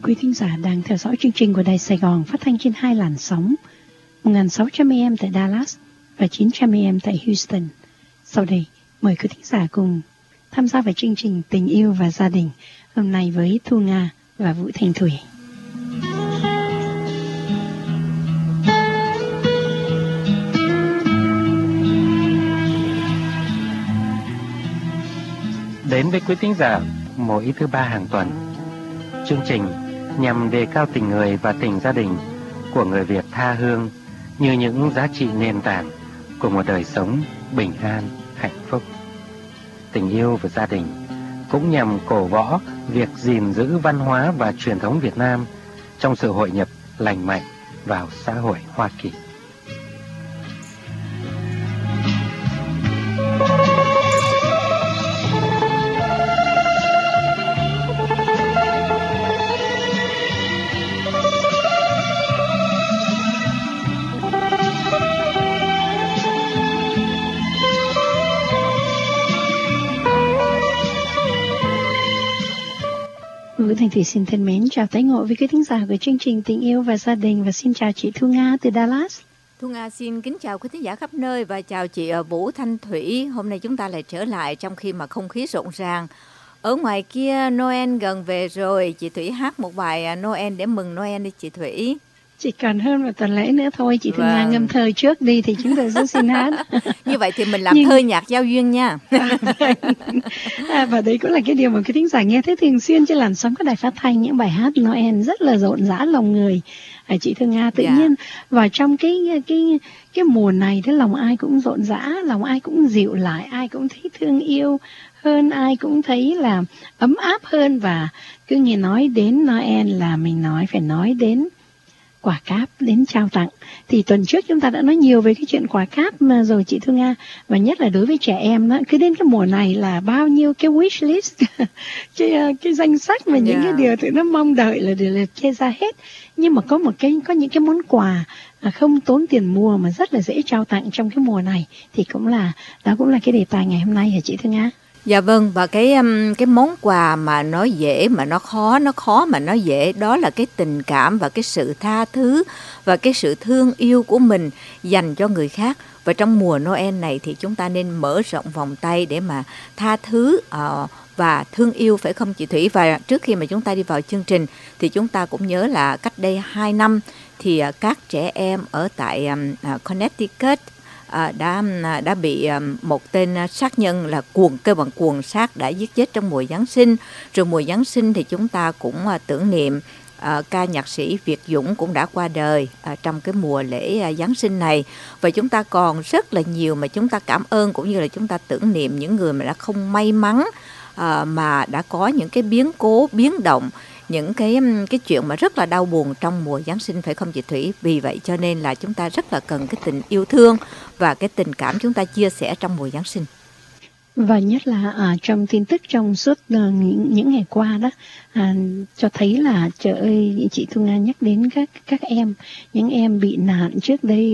quý thính giả đang theo dõi chương trình của Đài Sài Gòn phát thanh trên 2 làn sóng 1600 AM tại Dallas và 900 AM tại Houston. Sau đây, mời quý thính giả cùng tham gia vào chương trình Tình yêu và gia đình hôm nay với Thu Nga và Vũ Thanh Thủy. Đến với quý thính giả mỗi thứ ba hàng tuần, chương trình nhằm đề cao tình người và tình gia đình của người Việt tha hương như những giá trị nền tảng của một đời sống bình an, hạnh phúc. Tình yêu và gia đình cũng nhằm cổ võ việc gìn giữ văn hóa và truyền thống Việt Nam trong sự hội nhập lành mạnh vào xã hội Hoa Kỳ. Vũ Thanh Thủy xin thân mến chào tái ngộ với quý thính giả của chương trình Tình yêu và gia đình, và xin chào chị Thu Nga từ Dallas. Thu Nga xin kính chào quý thính giả khắp nơi và chào chị Vũ Thanh Thủy. Hôm nay chúng ta lại trở lại trong khi mà không khí rộn ràng. Ở ngoài kia Noel gần về rồi, chị Thủy hát một bài Noel để mừng Noel đi chị Thủy. Chỉ còn hơn một tuần lễ nữa thôi, chị Thu Nga ngâm thơ trước đi thì chúng tôi sẽ xin hát. Như vậy thì mình làm thơ nhạc giao duyên nha. Và đấy cũng là cái điều mà quý thính giả nghe thấy thường xuyên trên làn sóng các đài phát thanh, những bài hát Noel rất là rộn rã lòng người. Chị Thu Nga tự nhiên vào trong cái mùa này thế lòng ai cũng rộn rã, lòng ai cũng dịu lại, ai cũng thấy thương yêu hơn, ai cũng thấy là ấm áp hơn. Và cứ nghe nói đến Noel là mình phải nói đến quà cáp, đến trao tặng. Thì tuần trước chúng ta đã nói nhiều về cái chuyện quà cáp mà rồi chị Thu Nga, và nhất là đối với trẻ em đó, cứ đến cái mùa này là bao nhiêu cái wish list cái danh sách mà những cái điều tụi nó mong đợi là đều liệt kê ra hết. Nhưng mà có những cái món quà không tốn tiền mua mà rất là dễ trao tặng trong cái mùa này, thì đó cũng là cái đề tài ngày hôm nay hả chị Thu Nga? Dạ vâng, và cái món quà mà nó dễ mà nó khó mà nó dễ, đó là cái tình cảm và cái sự tha thứ và cái sự thương yêu của mình dành cho người khác. Và trong mùa Noel này thì chúng ta nên mở rộng vòng tay để mà tha thứ và thương yêu, phải không chị Thủy? Và trước khi mà chúng ta đi vào chương trình thì chúng ta cũng nhớ là cách đây 2 năm thì các trẻ em ở tại Connecticut đã bị một tên sát nhân là kêu bằng cuồng sát đã giết chết trong mùa Giáng sinh. Rồi mùa Giáng sinh thì chúng ta cũng tưởng niệm ca nhạc sĩ Việt Dũng cũng đã qua đời trong cái mùa lễ Giáng sinh này. Và chúng ta còn rất là nhiều mà chúng ta cảm ơn, cũng như là chúng ta tưởng niệm những người mà đã không may mắn, mà đã có những cái biến cố, biến động, những cái chuyện mà rất là đau buồn trong mùa Giáng sinh, phải không chị Thủy? Vì vậy cho nên là chúng ta rất là cần cái tình yêu thương và cái tình cảm chúng ta chia sẻ trong mùa Giáng sinh. Và nhất là trong tin tức trong suốt những ngày qua đó, cho thấy là trời ơi, chị Thu Nga nhắc đến các em, những em bị nạn trước đây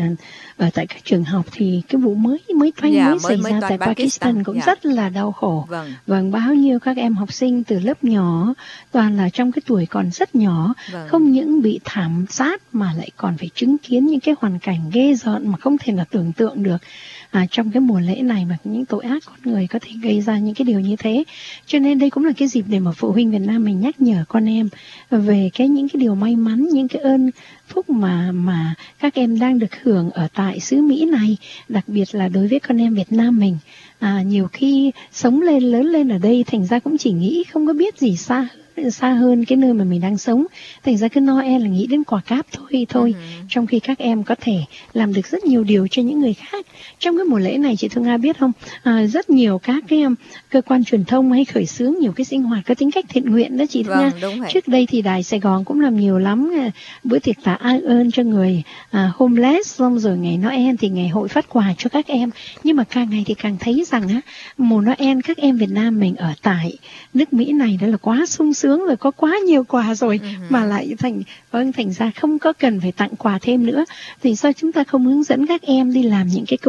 ở tại các trường học, thì cái vụ mới xảy ra tại Pakistan cũng rất là đau khổ. Vâng, bao nhiêu các em học sinh từ lớp nhỏ, toàn là trong cái tuổi còn rất nhỏ, không những bị thảm sát mà lại còn phải chứng kiến những cái hoàn cảnh ghê rợn mà không thể nào tưởng tượng được. Trong cái mùa lễ này mà những tội ác con người có thể gây ra những cái điều như thế. Cho nên đây cũng là cái dịp để mà phụ huynh Việt Nam mình nhắc nhở con em về những cái điều may mắn, những cái ơn phúc mà các em đang được hưởng ở tại xứ Mỹ này, đặc biệt là đối với con em Việt Nam mình. Nhiều khi lớn lên ở đây, thành ra cũng chỉ nghĩ không có biết gì xa hơn cái nơi mà mình đang sống, thành ra cứ Noel là nghĩ đến quà cáp thôi. Trong khi các em có thể làm được rất nhiều điều cho những người khác. Trong cái mùa lễ này, chị Thu Nga biết không, rất nhiều các cái cơ quan truyền thông hay khởi xướng nhiều cái sinh hoạt có tính cách thiện nguyện đó chị Thu Nga. Trước đây thì Đài Sài Gòn cũng làm nhiều lắm bữa tiệc tạ ơn cho người homeless, xong rồi ngày Noel thì ngày hội phát quà cho các em. Nhưng mà càng ngày thì càng thấy rằng mùa Noel các em Việt Nam mình ở tại nước Mỹ này đó là quá sung sướng rồi, có quá nhiều quà rồi, mà lại thành ra không có cần phải tặng quà thêm nữa. Thì sao chúng ta không hướng dẫn các em đi làm những cái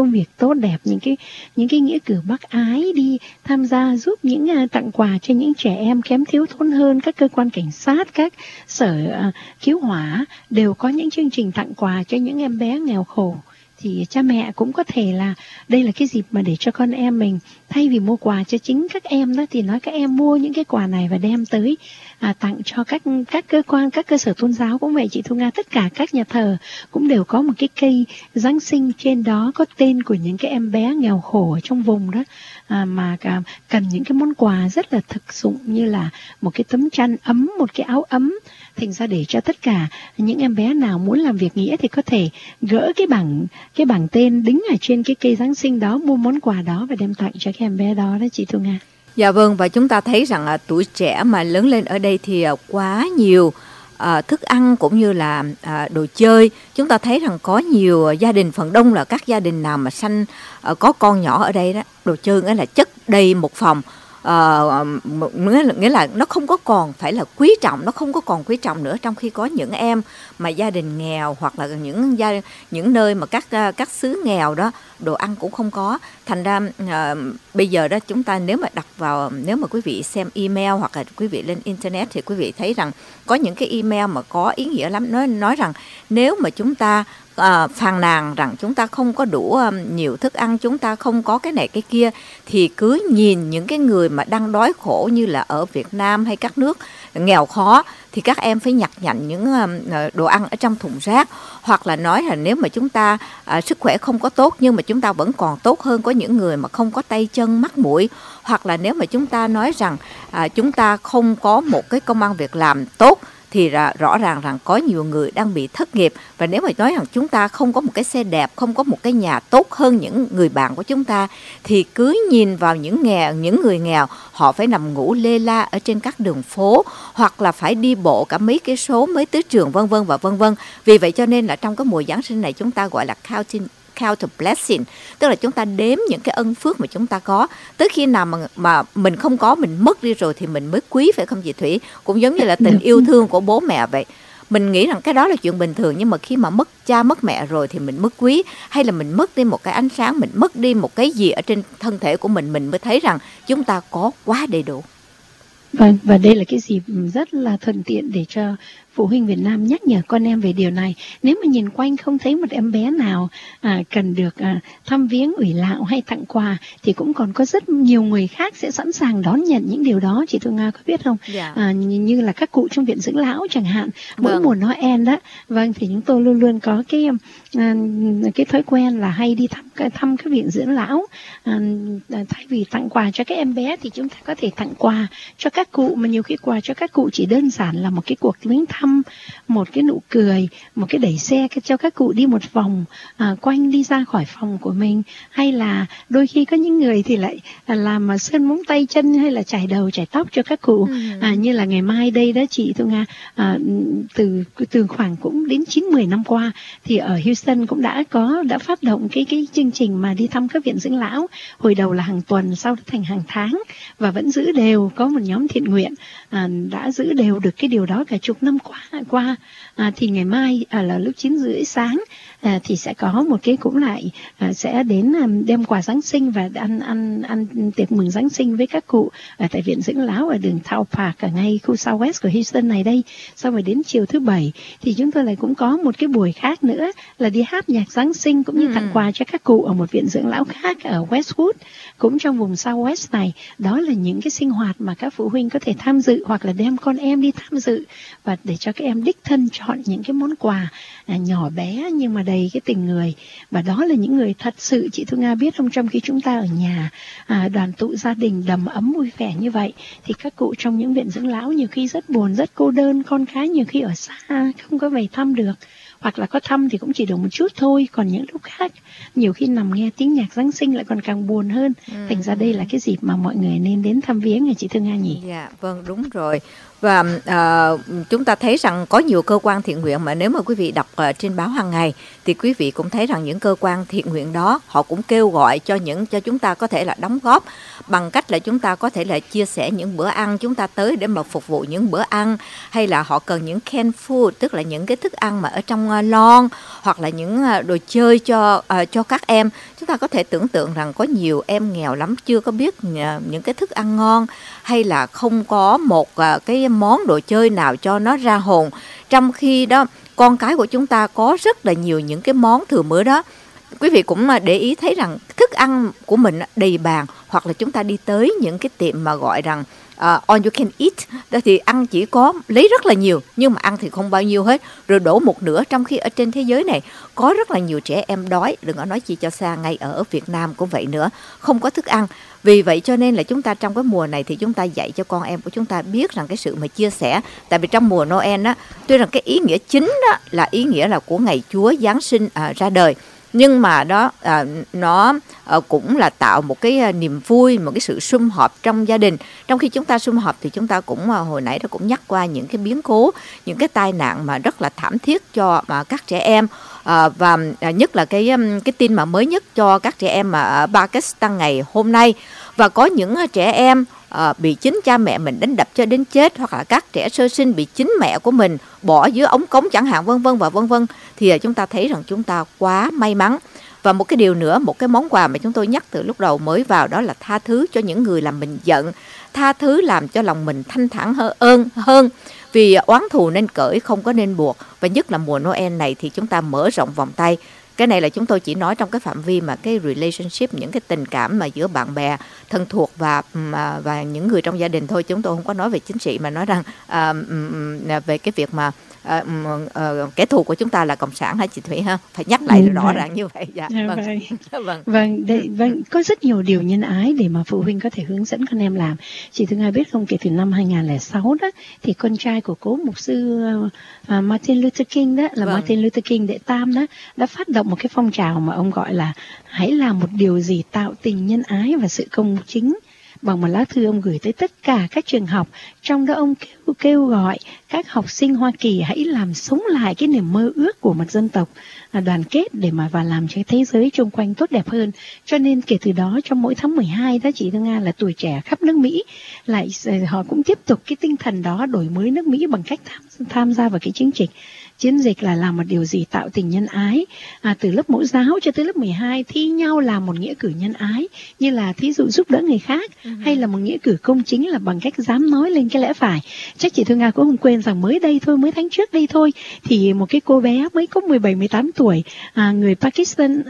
công việc tốt đẹp, những cái nghĩa cử bác ái, đi tham gia giúp những tặng quà cho những trẻ em kém thiếu thốn hơn. Các cơ quan cảnh sát, các sở cứu hỏa đều có những chương trình tặng quà cho những em bé nghèo khổ. Thì cha mẹ cũng có thể là đây là cái dịp mà để cho con em mình, thay vì mua quà cho chính các em đó, thì nói các em mua những cái quà này và đem tới tặng cho các cơ quan, các cơ sở tôn giáo cũng vậy chị Thu Nga. Tất cả các nhà thờ cũng đều có một cái cây Giáng sinh, trên đó có tên của những cái em bé nghèo khổ ở trong vùng đó, mà cần những cái món quà rất là thực dụng, như là một cái tấm chăn ấm, một cái áo ấm. Thành ra để cho tất cả những em bé nào muốn làm việc nghĩa thì có thể gỡ cái bảng tên đính ở trên cái cây Giáng sinh đó, mua món quà đó và đem tặng cho các em bé đó chị Thu Nga. Dạ vâng, và chúng ta thấy rằng tuổi trẻ mà lớn lên ở đây thì quá nhiều thức ăn cũng như là đồ chơi. Chúng ta thấy rằng có nhiều gia đình, phần đông là các gia đình nào mà có con nhỏ ở đây đó, đồ chơi nghĩa là chất đầy một phòng. Nghĩa là nó không có còn phải là quý trọng, nó không có còn quý trọng nữa, trong khi có những em mà gia đình nghèo hoặc là những nơi mà các xứ nghèo đó, đồ ăn cũng không có. Thành ra bây giờ đó chúng ta nếu mà quý vị xem email hoặc là quý vị lên internet thì quý vị thấy rằng có những cái email mà có ý nghĩa lắm, nói rằng nếu mà chúng ta phàn nàn rằng chúng ta không có đủ nhiều thức ăn, chúng ta không có cái này cái kia, thì cứ nhìn những cái người mà đang đói khổ như là ở Việt Nam hay các nước nghèo khó, thì các em phải nhặt nhạnh những đồ ăn ở trong thùng rác. Hoặc là nói là nếu mà chúng ta sức khỏe không có tốt nhưng mà chúng ta vẫn còn tốt hơn có những người mà không có tay chân mắt mũi. Hoặc là nếu mà chúng ta nói rằng chúng ta không có một cái công ăn việc làm tốt, thì rõ ràng rằng có nhiều người đang bị thất nghiệp. Và nếu mà nói rằng chúng ta không có một cái xe đẹp, không có một cái nhà tốt hơn những người bạn của chúng ta, thì cứ nhìn vào những người nghèo, họ phải nằm ngủ lê la ở trên các đường phố, hoặc là phải đi bộ cả mấy cây số mới tới trường, vân vân và vân vân. Vì vậy cho nên là trong cái mùa Giáng sinh này chúng ta gọi là count a blessing, tức là chúng ta đếm những cái ân phước mà chúng ta có. Tới khi nào mà mình không có, mình mất đi rồi thì mình mới quý, phải không chị Thủy? Cũng giống như là tình yêu thương của bố mẹ vậy. Mình nghĩ rằng cái đó là chuyện bình thường, nhưng mà khi mà mất cha mất mẹ rồi thì mình mất quý, hay là mình mất đi một cái ánh sáng, mình mất đi một cái gì ở trên thân thể của mình mới thấy rằng chúng ta có quá đầy đủ. Vâng, và đây là cái dịp rất là thuận tiện để cho phụ huynh Việt Nam nhắc nhở con em về điều này. Nếu mà nhìn quanh không thấy một em bé nào cần được thăm viếng, ủy lạo hay tặng quà, thì cũng còn có rất nhiều người khác sẽ sẵn sàng đón nhận những điều đó. Chị Thu Nga có biết không? Như là các cụ trong viện dưỡng lão chẳng hạn. Mỗi mùa Noel đó, vâng, thì chúng tôi luôn luôn có cái thói quen là hay đi thăm các viện dưỡng lão. Thay vì tặng quà cho các em bé thì chúng ta có thể tặng quà cho các cụ, mà nhiều khi quà cho các cụ chỉ đơn giản là một cái cuộc viếng thăm, một cái nụ cười, một cái đẩy xe cho các cụ đi một vòng quanh đi ra khỏi phòng của mình. Hay là đôi khi có những người thì lại làm sơn móng tay chân hay là chải đầu chải tóc cho các cụ. Như là ngày mai đây đó chị Thu Nga, từ khoảng cũng đến 9-10 năm qua thì ở Houston cũng đã phát động cái chương trình mà đi thăm các viện dưỡng lão. Hồi đầu là hàng tuần, sau đó thành hàng tháng, và vẫn giữ đều, có một nhóm thiện nguyện đã giữ đều được cái điều đó cả chục năm qua. Thì ngày mai là lúc 9:30 sáng thì sẽ có một cái cũng lại sẽ đến đem quà Giáng sinh và ăn tiệc mừng Giáng sinh với các cụ ở tại viện dưỡng lão ở đường Thao Park ở ngay khu Southwest của Houston này đây. Sau rồi đến chiều thứ Bảy thì chúng tôi lại cũng có một cái buổi khác nữa là đi hát nhạc Giáng sinh cũng như tặng quà cho các cụ ở một viện dưỡng lão khác ở Westwood, cũng trong vùng Southwest này. Đó là những cái sinh hoạt mà các phụ huynh có thể tham dự, hoặc là đem con em đi tham dự, và để cho các em đích thân chọn những cái món quà nhỏ bé nhưng mà đầy cái tình người. Và đó là những người thật sự, chị Thu Nga biết không, trong khi chúng ta ở nhà đoàn tụ gia đình đầm ấm vui vẻ như vậy, thì các cụ trong những viện dưỡng lão nhiều khi rất buồn, rất cô đơn, con cái nhiều khi ở xa không có về thăm được, hoặc là có thăm thì cũng chỉ được một chút thôi. Còn những lúc khác nhiều khi nằm nghe tiếng nhạc Giáng sinh lại còn càng buồn hơn. Thành ra đây là cái dịp mà mọi người nên đến thăm viếng này chị Thương Nga nhỉ? Dạ, vâng, đúng rồi. Và chúng ta thấy rằng có nhiều cơ quan thiện nguyện mà nếu mà quý vị đọc trên báo hàng ngày thì quý vị cũng thấy rằng những cơ quan thiện nguyện đó họ cũng kêu gọi cho chúng ta có thể là đóng góp bằng cách là chúng ta có thể là chia sẻ những bữa ăn, chúng ta tới để mà phục vụ những bữa ăn, hay là họ cần những canned food, tức là những cái thức ăn mà ở trong lon hoặc là những đồ chơi cho các em. Chúng ta có thể tưởng tượng rằng có nhiều em nghèo lắm, chưa có biết những cái thức ăn ngon, hay là không có một cái món đồ chơi nào cho nó ra hồn. Trong khi đó con cái của chúng ta có rất là nhiều những cái món thừa mứa đó. Quý vị cũng để ý thấy rằng thức ăn của mình đầy bàn, hoặc là chúng ta đi tới những cái tiệm mà gọi rằng all you can eat, đó thì ăn chỉ có lấy rất là nhiều nhưng mà ăn thì không bao nhiêu hết, rồi đổ một nửa, trong khi ở trên thế giới này có rất là nhiều trẻ em đói, đừng có nói chi cho xa, ngay ở Việt Nam cũng vậy nữa, không có thức ăn. Vì vậy cho nên là chúng ta trong cái mùa này thì chúng ta dạy cho con em của chúng ta biết rằng cái sự mà chia sẻ. Tại vì trong mùa Noel á, tuy rằng cái ý nghĩa chính đó là ý nghĩa là của ngày Chúa Giáng sinh ra đời, nhưng mà đó nó cũng là tạo một cái niềm vui, một cái sự sum họp trong gia đình. Trong khi chúng ta sum họp thì chúng ta cũng hồi nãy đã cũng nhắc qua những cái biến cố, những cái tai nạn mà rất là thảm thiết cho các trẻ em. Và nhất là cái tin mà mới nhất cho các trẻ em mà ở Pakistan ngày hôm nay. Và có những trẻ em bị chính cha mẹ mình đánh đập cho đến chết, hoặc là các trẻ sơ sinh bị chính mẹ của mình bỏ dưới ống cống chẳng hạn, vân vân và vân vân. Thì chúng ta thấy rằng chúng ta quá may mắn. Và một cái điều nữa, một cái món quà mà chúng tôi nhắc từ lúc đầu mới vào, đó là tha thứ cho những người làm mình giận. Tha thứ làm cho lòng mình thanh thản hơn. Vì oán thù nên cởi, không có nên buộc. Và nhất là mùa Noel này thì chúng ta mở rộng vòng tay. Cái này là chúng tôi chỉ nói trong cái phạm vi mà cái relationship, những cái tình cảm mà giữa bạn bè, thân thuộc và những người trong gia đình thôi. Chúng tôi không có nói về chính trị, mà nói rằng về cái việc mà kẻ thù của chúng ta là cộng sản hả chị Thủy ha? Phải nhắc lại rõ ràng như vậy. Dạ. Vâng, có rất nhiều điều nhân ái để mà phụ huynh có thể hướng dẫn con em làm. Chị Thương Nga biết không, kể từ năm 2006 đó thì con trai của cố mục sư Martin Luther King đó, là Martin Luther King đệ tam đó, đã phát động một cái phong trào mà ông gọi là hãy làm một điều gì tạo tình nhân ái và sự công chính, bằng một lá thư ông gửi tới tất cả các trường học. Trong đó ông kêu gọi các học sinh Hoa Kỳ hãy làm sống lại cái niềm mơ ước của một dân tộc đoàn kết để mà và làm cho thế giới xung quanh tốt đẹp hơn. Cho nên kể từ đó, trong mỗi tháng 12 đó chị Thương Nga, là tuổi trẻ khắp nước Mỹ họ cũng tiếp tục cái tinh thần đó, đổi mới nước Mỹ bằng cách tham gia vào cái chiến dịch là làm một điều gì tạo tình nhân ái. Từ lớp mẫu giáo cho tới lớp 12 thi nhau làm một nghĩa cử nhân ái, như là thí dụ giúp đỡ người khác, hay là một nghĩa cử công chính là bằng cách dám nói lên cái lẽ phải. Chắc chị Thương Nga cũng không quên rằng mới tháng trước đây thôi, thì một cái cô bé mới có 17-18 tuổi, người Pakistan,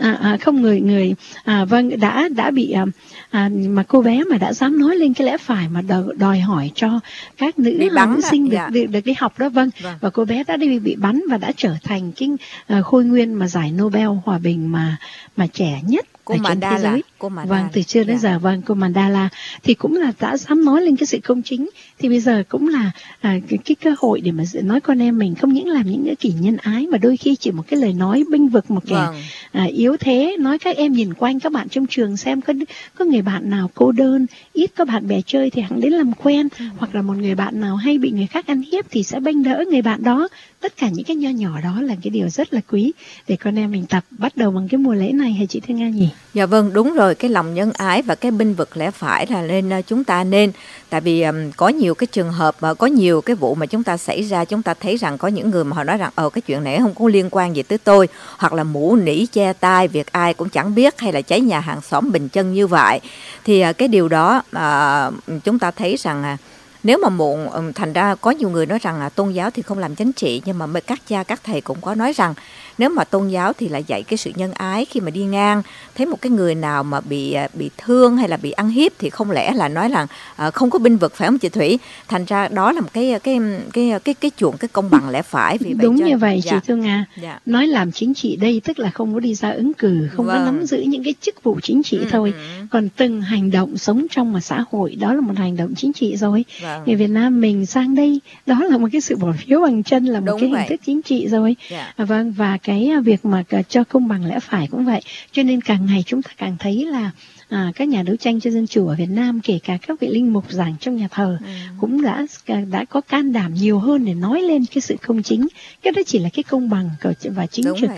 đã bị mà cô bé mà đã dám nói lên cái lẽ phải mà đòi hỏi cho các nữ sinh được đi học đó. Và cô bé đã bị bắn và đã trở thành cái khôi nguyên mà giải Nobel hòa bình mà trẻ nhất ở trên thế giới. Từ xưa đến giờ, cô Mandela thì cũng là đã dám nói lên cái sự công chính. Thì bây giờ cũng là cái cơ hội để mà nói con em mình không những làm những cái kỷ nhân ái, mà đôi khi chỉ một cái lời nói bênh vực một kẻ yếu thế. Nói các em nhìn quanh các bạn trong trường xem có người bạn nào cô đơn, ít có bạn bè chơi thì hẵng đến làm quen, hoặc là một người bạn nào hay bị người khác ăn hiếp thì sẽ bênh đỡ người bạn đó. Tất cả những cái nho nhỏ đó là cái điều rất là quý để con em mình tập, bắt đầu bằng cái mùa lễ này, hay chị Thương Nga nhỉ? Dạ vâng, đúng rồi, cái lòng nhân ái và cái bênh vực lẽ phải là chúng ta nên. Tại vì có nhiều cái trường hợp, có nhiều cái vụ mà chúng ta xảy ra, chúng ta thấy rằng có những người mà họ nói rằng cái chuyện này không có liên quan gì tới tôi, hoặc là mũ nỉ che tai, việc ai cũng chẳng biết, hay là cháy nhà hàng xóm bình chân như vậy. Thì cái điều đó chúng ta thấy rằng nếu mà thành ra có nhiều người nói rằng là tôn giáo thì không làm chính trị, nhưng mà các cha các thầy cũng có nói rằng nếu mà tôn giáo thì là dạy cái sự nhân ái. Khi mà đi ngang thấy một cái người nào mà bị thương hay là bị ăn hiếp thì không lẽ là nói rằng không có bênh vực, phải không chị Thủy? Thành ra đó là một cái chuộng cái công bằng lẽ phải. Vì vậy đúng như vậy chị Thương Nga. Nói làm chính trị đây tức là không có đi ra ứng cử, không có nắm giữ những cái chức vụ chính trị thôi, còn từng hành động sống trong một xã hội đó là một hành động chính trị rồi. Người Việt Nam mình sang đây đó là một cái sự bỏ phiếu bằng chân, là một cái hình thức chính trị rồi. Và cái việc mà cho công bằng lẽ phải cũng vậy. Cho nên càng ngày chúng ta càng thấy là các nhà đấu tranh cho dân chủ ở Việt Nam, kể cả các vị linh mục giảng trong nhà thờ, cũng đã có can đảm nhiều hơn để nói lên cái sự công chính. Cái đó chỉ là cái công bằng và chính trực.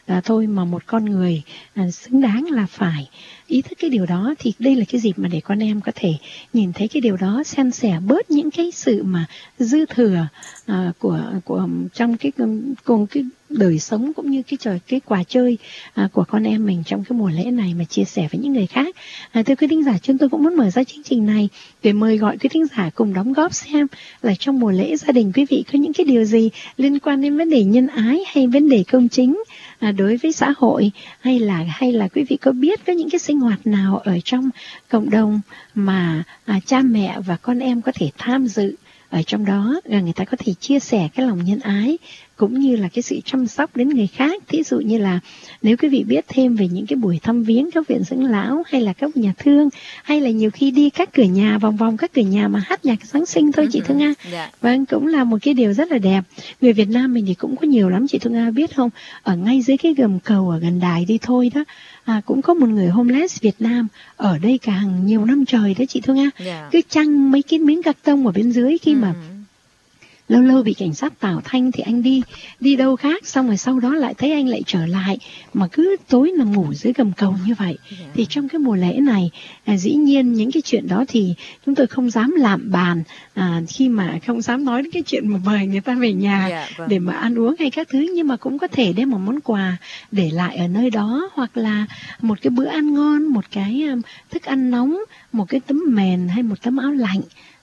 thôi mà một con người xứng đáng là phải ý thức cái điều đó, thì đây là cái dịp mà để con em có thể nhìn thấy cái điều đó, san sẻ bớt những cái sự mà dư thừa của trong cái cùng cái đời sống cũng như cái quà chơi của con em mình trong cái mùa lễ này, mà chia sẻ với những người khác. Thưa quý thính giả, chúng tôi cũng muốn mở ra chương trình này để mời gọi quý thính giả cùng đóng góp xem là trong mùa lễ gia đình quý vị có những cái điều gì liên quan đến vấn đề nhân ái hay vấn đề công chính đối với xã hội, hay là quý vị có biết có những cái sinh hoạt nào ở trong cộng đồng mà cha mẹ và con em có thể tham dự ở trong đó, và người ta có thể chia sẻ cái lòng nhân ái cũng như là cái sự chăm sóc đến người khác. Thí dụ như là nếu quý vị biết thêm về những cái buổi thăm viếng các viện dưỡng lão hay là các nhà thương, hay là nhiều khi đi các cửa nhà, vòng vòng các cửa nhà mà hát nhạc Giáng sinh thôi chị Thương Nga. Vâng, cũng là một cái điều rất là đẹp. Người Việt Nam mình thì cũng có nhiều lắm chị Thương Nga biết không, ở ngay dưới cái gầm cầu ở gần đài đi thôi đó, cũng có một người homeless Việt Nam ở đây cả hàng nhiều năm trời đó chị Thương Nga. Cứ chăng mấy cái miếng cạc tông ở bên dưới, khi mà lâu lâu bị cảnh sát tảo thanh thì anh đi đâu khác, xong rồi sau đó lại thấy anh lại trở lại, mà cứ tối nằm ngủ dưới gầm cầu như vậy. Thì trong cái mùa lễ này, dĩ nhiên những cái chuyện đó thì chúng tôi không dám lạm bàn, khi mà không dám nói đến cái chuyện mà mời người ta về nhà để mà ăn uống hay các thứ, nhưng mà cũng có thể đem một món quà để lại ở nơi đó, hoặc là một cái bữa ăn ngon, một cái thức ăn nóng, một cái tấm mền hay một tấm áo lạnh,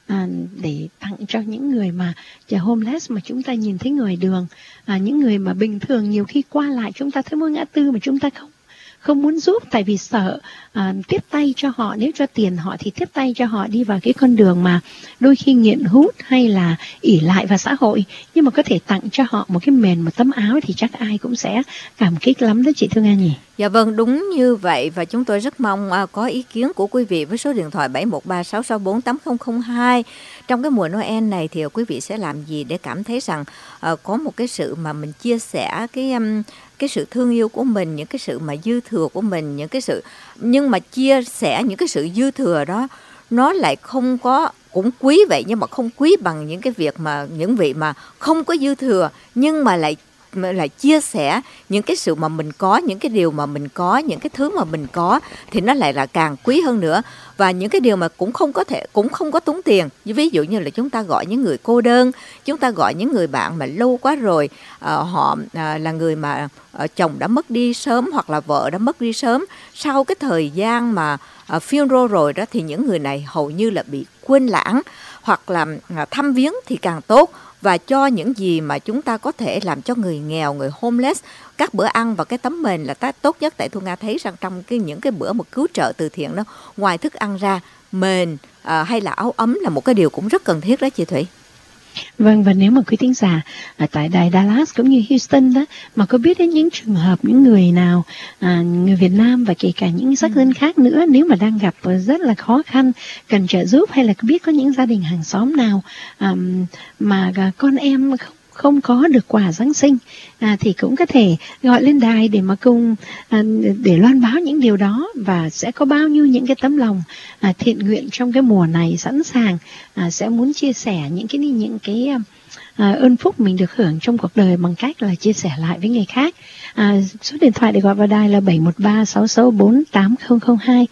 để tặng cho những người mà homeless mà chúng ta nhìn thấy ngoài đường, những người mà bình thường nhiều khi qua lại chúng ta thấy mỗi ngã tư mà chúng ta không muốn giúp, tại vì sợ tiếp tay cho họ, nếu cho tiền họ thì tiếp tay cho họ đi vào cái con đường mà đôi khi nghiện hút hay là ỷ lại vào xã hội. Nhưng mà có thể tặng cho họ một cái mền, một tấm áo thì chắc ai cũng sẽ cảm kích lắm đó chị Thương Nga nhỉ. Dạ vâng, đúng như vậy, và chúng tôi rất mong có ý kiến của quý vị với số điện thoại 713-664-8002. Trong cái mùa Noel này thì quý vị sẽ làm gì để cảm thấy rằng có một cái sự mà mình chia sẻ cái sự thương yêu của mình, những cái sự mà dư thừa của mình, những cái sự, nhưng mà chia sẻ những cái sự dư thừa đó nó lại không có, cũng quý vậy nhưng mà không quý bằng những cái việc mà những vị mà không có dư thừa nhưng mà lại chia sẻ những cái sự mà mình có, những cái điều mà mình có, những cái thứ mà mình có thì nó lại là càng quý hơn nữa. Và những cái điều mà cũng không có tốn tiền, ví dụ như là chúng ta gọi những người cô đơn, chúng ta gọi những người bạn mà lâu quá rồi, họ là người mà chồng đã mất đi sớm hoặc là vợ đã mất đi sớm, sau cái thời gian mà funeral rồi đó, thì những người này hầu như là bị quên lãng, hoặc là thăm viếng thì càng tốt. Và cho những gì mà chúng ta có thể làm cho người nghèo, người homeless, các bữa ăn và cái tấm mền là tốt nhất. Tại Thu Nga thấy rằng trong những cái bữa mà cứu trợ từ thiện đó, ngoài thức ăn ra, mền hay là áo ấm là một cái điều cũng rất cần thiết đó chị Thủy. Vâng, và nếu mà quý thính giả ở tại đài Dallas cũng như Houston đó mà có biết đến những trường hợp những người nào, người Việt Nam và kể cả những sắc dân khác nữa, nếu mà đang gặp rất là khó khăn cần trợ giúp, hay là biết có những gia đình hàng xóm nào mà con em không có được quà Giáng sinh, thì cũng có thể gọi lên đài để mà cùng để loan báo những điều đó. Và sẽ có bao nhiêu những cái tấm lòng thiện nguyện trong cái mùa này sẵn sàng sẽ muốn chia sẻ những cái ơn phúc mình được hưởng trong cuộc đời bằng cách là chia sẻ lại với người khác. Số điện thoại để gọi vào đài là 713-664-8002,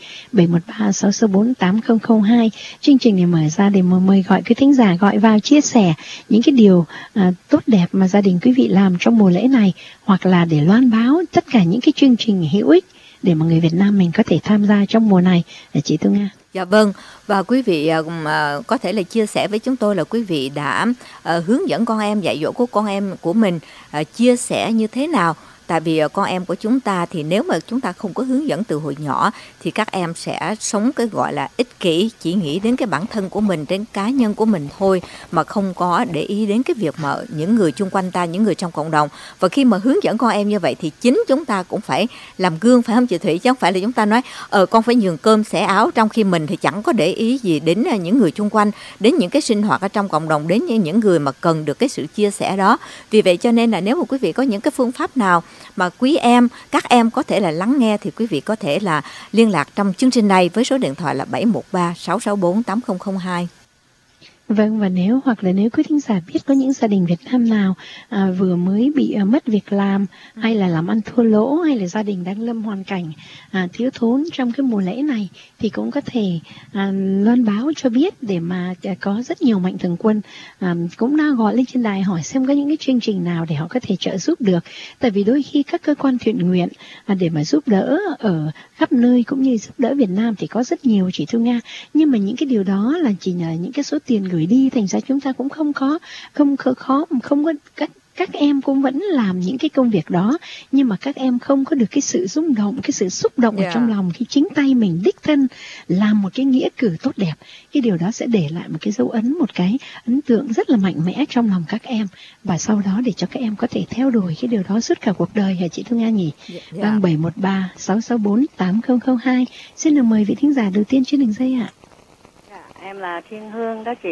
713-664-8002. Chương trình này mở ra để mời gọi quý thính giả gọi vào chia sẻ những cái điều tốt đẹp mà gia đình quý vị làm trong mùa lễ này, hoặc là để loan báo tất cả những cái chương trình hữu ích để mà người Việt Nam mình có thể tham gia trong mùa này. Chị Thương Nga. Dạ vâng, và quý vị có thể là chia sẻ với chúng tôi là quý vị đã hướng dẫn con em, dạy dỗ của con em của mình chia sẻ như thế nào. Tại vì con em của chúng ta thì nếu mà chúng ta không có hướng dẫn từ hồi nhỏ thì các em sẽ sống cái gọi là ích kỷ, chỉ nghĩ đến cái bản thân của mình, đến cá nhân của mình thôi, mà không có để ý đến cái việc mà những người chung quanh ta, những người trong cộng đồng. Và khi mà hướng dẫn con em như vậy thì chính chúng ta cũng phải làm gương, phải không chị Thủy? Chứ không phải là chúng ta nói con phải nhường cơm xẻ áo, trong khi mình thì chẳng có để ý gì đến những người chung quanh, đến những cái sinh hoạt ở trong cộng đồng, đến những người mà cần được cái sự chia sẻ đó. Vì vậy cho nên là nếu mà quý vị có những cái phương pháp nào mà các em có thể là lắng nghe thì quý vị có thể là liên lạc trong chương trình này với số điện thoại là 713-664-8002. Vâng, và nếu quý thính giả biết có những gia đình Việt Nam nào vừa mới bị mất việc làm, hay là làm ăn thua lỗ, hay là gia đình đang lâm hoàn cảnh thiếu thốn trong cái mùa lễ này, thì cũng có thể loan báo cho biết, để mà có rất nhiều mạnh thường quân cũng đã gọi lên trên đài hỏi xem có những cái chương trình nào để họ có thể trợ giúp được. Tại vì đôi khi các cơ quan thiện nguyện để mà giúp đỡ ở khắp nơi cũng như giúp đỡ Việt Nam thì có rất nhiều, chị Thu Nga, nhưng mà những cái điều đó là chỉ là những cái số tiền gửi đi, thành ra chúng ta cũng không có các em cũng vẫn làm những cái công việc đó, nhưng mà các em không có được cái sự rung động, cái sự xúc động ở trong lòng khi chính tay mình đích thân làm một cái nghĩa cử tốt đẹp. Cái điều đó sẽ để lại một cái dấu ấn, một cái ấn tượng rất là mạnh mẽ trong lòng các em, và sau đó để cho các em có thể theo đuổi cái điều đó suốt cả cuộc đời, hả chị Thu Nga nhỉ? Vâng, 713-664-8002. Xin được mời vị thính giả đầu tiên trên đường dây ạ. Em là Thiên Hương đó chị,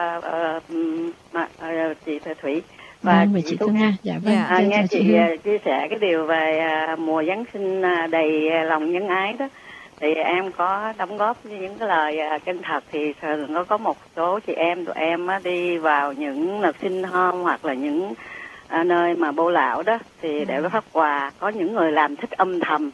chị Thủy và vâng, chị Thu Nga. Dạ vâng. Nghe chị chia sẻ cái điều về mùa Giáng sinh đầy lòng nhân ái đó, thì em có đóng góp những cái lời chân thật. Thì thường có một số chị em tụi em đi vào những nursing home hoặc là những nơi mà bô lão đó, thì để có phát quà. Có những người làm thích âm thầm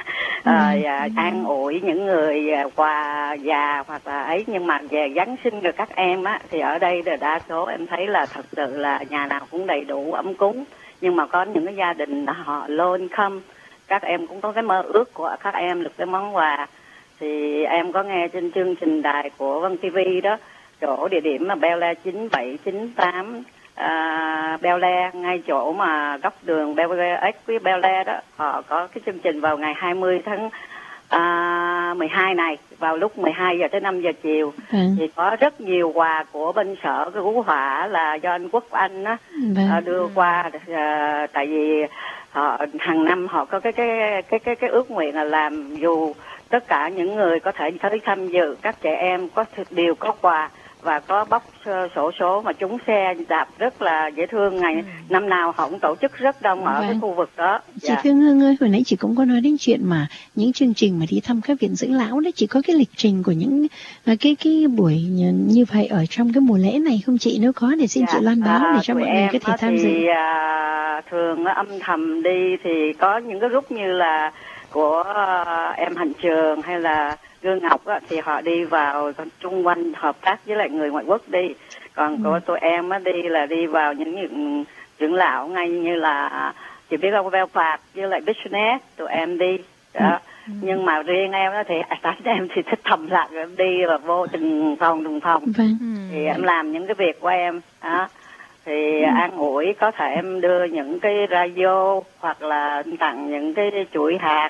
an ủi những người quà già hoặc là ấy, nhưng mà về Giáng sinh rồi các em á, thì ở đây là đa số em thấy là thật sự là nhà nào cũng đầy đủ ấm cúng, nhưng mà có những cái gia đình họ lôn khâm, các em cũng có cái mơ ước của các em được cái món quà. Thì em có nghe trên chương trình đài của Vân TV đó, chỗ địa điểm mà Bel Air 9798 Bel Air, ngay chỗ mà góc đường Bel Air với Bel Air đó, họ có cái chương trình vào ngày 20 tháng 12 này, vào lúc 12 giờ tới 5 giờ chiều. Thì có rất nhiều quà của bên sở cứu hỏa là do anh Quốc Anh á đưa qua, tại vì họ hàng năm họ có cái ước nguyện là làm dù tất cả những người có thể tới tham dự, các trẻ em đều có quà và có bóc sổ số mà trúng xe đạp rất là dễ thương. Ngày năm nào họ cũng tổ chức rất đông ở cái khu vực đó. Chị Phương Hương ơi, hồi nãy chị cũng có nói đến chuyện mà những chương trình mà đi thăm các viện dưỡng lão đấy, chị có cái lịch trình của những cái buổi như vậy ở trong cái mùa lễ này không chị? Nếu có thì xin chị loan báo để cho mọi người có thể tham dự. Thường âm thầm đi thì có những cái group như là của em Hành Trường hay là Gương Ngọc á, thì họ đi vào chung quanh hợp tác với lại người ngoại quốc đi. Còn của tụi em á, đi là đi vào những dưỡng lão, ngay như là chị biết không, Bell Park với lại Business tụi em đi đó. Nhưng mà riêng em đó thì em thì thích thầm lặng, em đi và vô từng phòng thì em làm những cái việc của em đó. Thì an ủi, có thể em đưa những cái radio hoặc là tặng những cái chuỗi hạt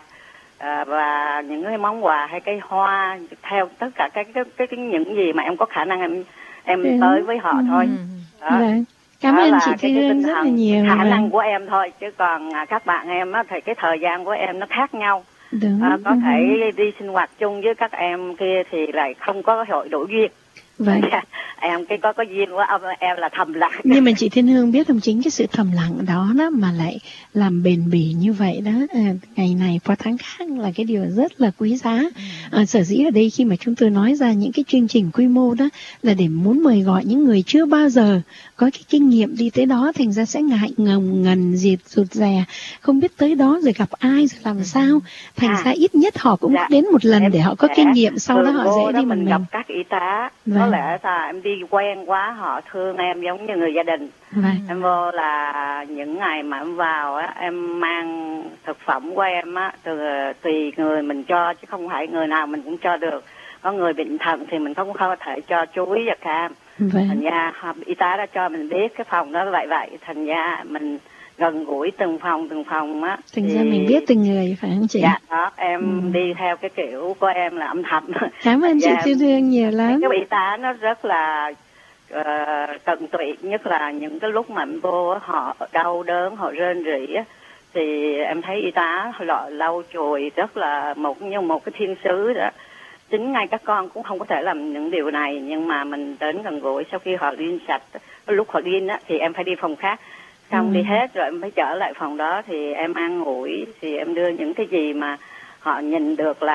và những cái món quà hay cây hoa, theo tất cả cái những gì mà em có khả năng em tới với họ thôi. Đó. Cảm ơn chị Thiên Hương rất là nhiều. Khả năng của em thôi, chứ còn các bạn em á, thì cái thời gian của em nó khác nhau. Có thể đi sinh hoạt chung với các em kia thì lại không có hội đủ duyên. Vâng. Em có duyên của ông em là thầm lặng. Nhưng mà chị Thiên Hương biết không, chính cái sự thầm lặng đó mà lại làm bền bỉ như vậy đó, ngày này qua tháng khác là cái điều rất là quý giá. Sở dĩ ở đây khi mà chúng tôi nói ra những cái chương trình quy mô đó là để muốn mời gọi những người chưa bao giờ có cái kinh nghiệm đi tới đó, thành ra sẽ ngại ngần rụt rè, không biết tới đó rồi gặp ai rồi làm sao, thành ra ít nhất họ cũng đến một lần để họ có kinh nghiệm, sau đó họ dễ đi mình gặp các y tá. Có lẽ là em đi quen quá, họ thương em giống như người gia đình. Em vô là những ngày mà em vào á, em mang thực phẩm của em á, tùy người mình cho, chứ không phải người nào mình cũng cho được. Có người bệnh thận thì mình không có thể cho chuối và cam. Thành ra y tá đã cho mình biết cái phòng đó vậy, thành ra mình gần gũi từng phòng á. Thành ra mình biết từng người, phải không chị? Dạ, đó, em đi theo cái kiểu của em là âm thầm. Cảm ơn chị Thiên Hương nhiều lắm. Cái y tá nó rất là tận tụy, nhất là những cái lúc mà em vô họ đau đớn, họ rên rỉ á, thì em thấy y tá họ lau chùi rất là như một cái thiên sứ đó. Chính ngay các con cũng không có thể làm những điều này, nhưng mà mình đến gần gũi, sau khi họ điên sạch, lúc họ điên á thì em phải đi phòng khác. Xong đi hết rồi em phải trở lại phòng đó thì em an ủi, thì em đưa những cái gì mà họ nhìn được lại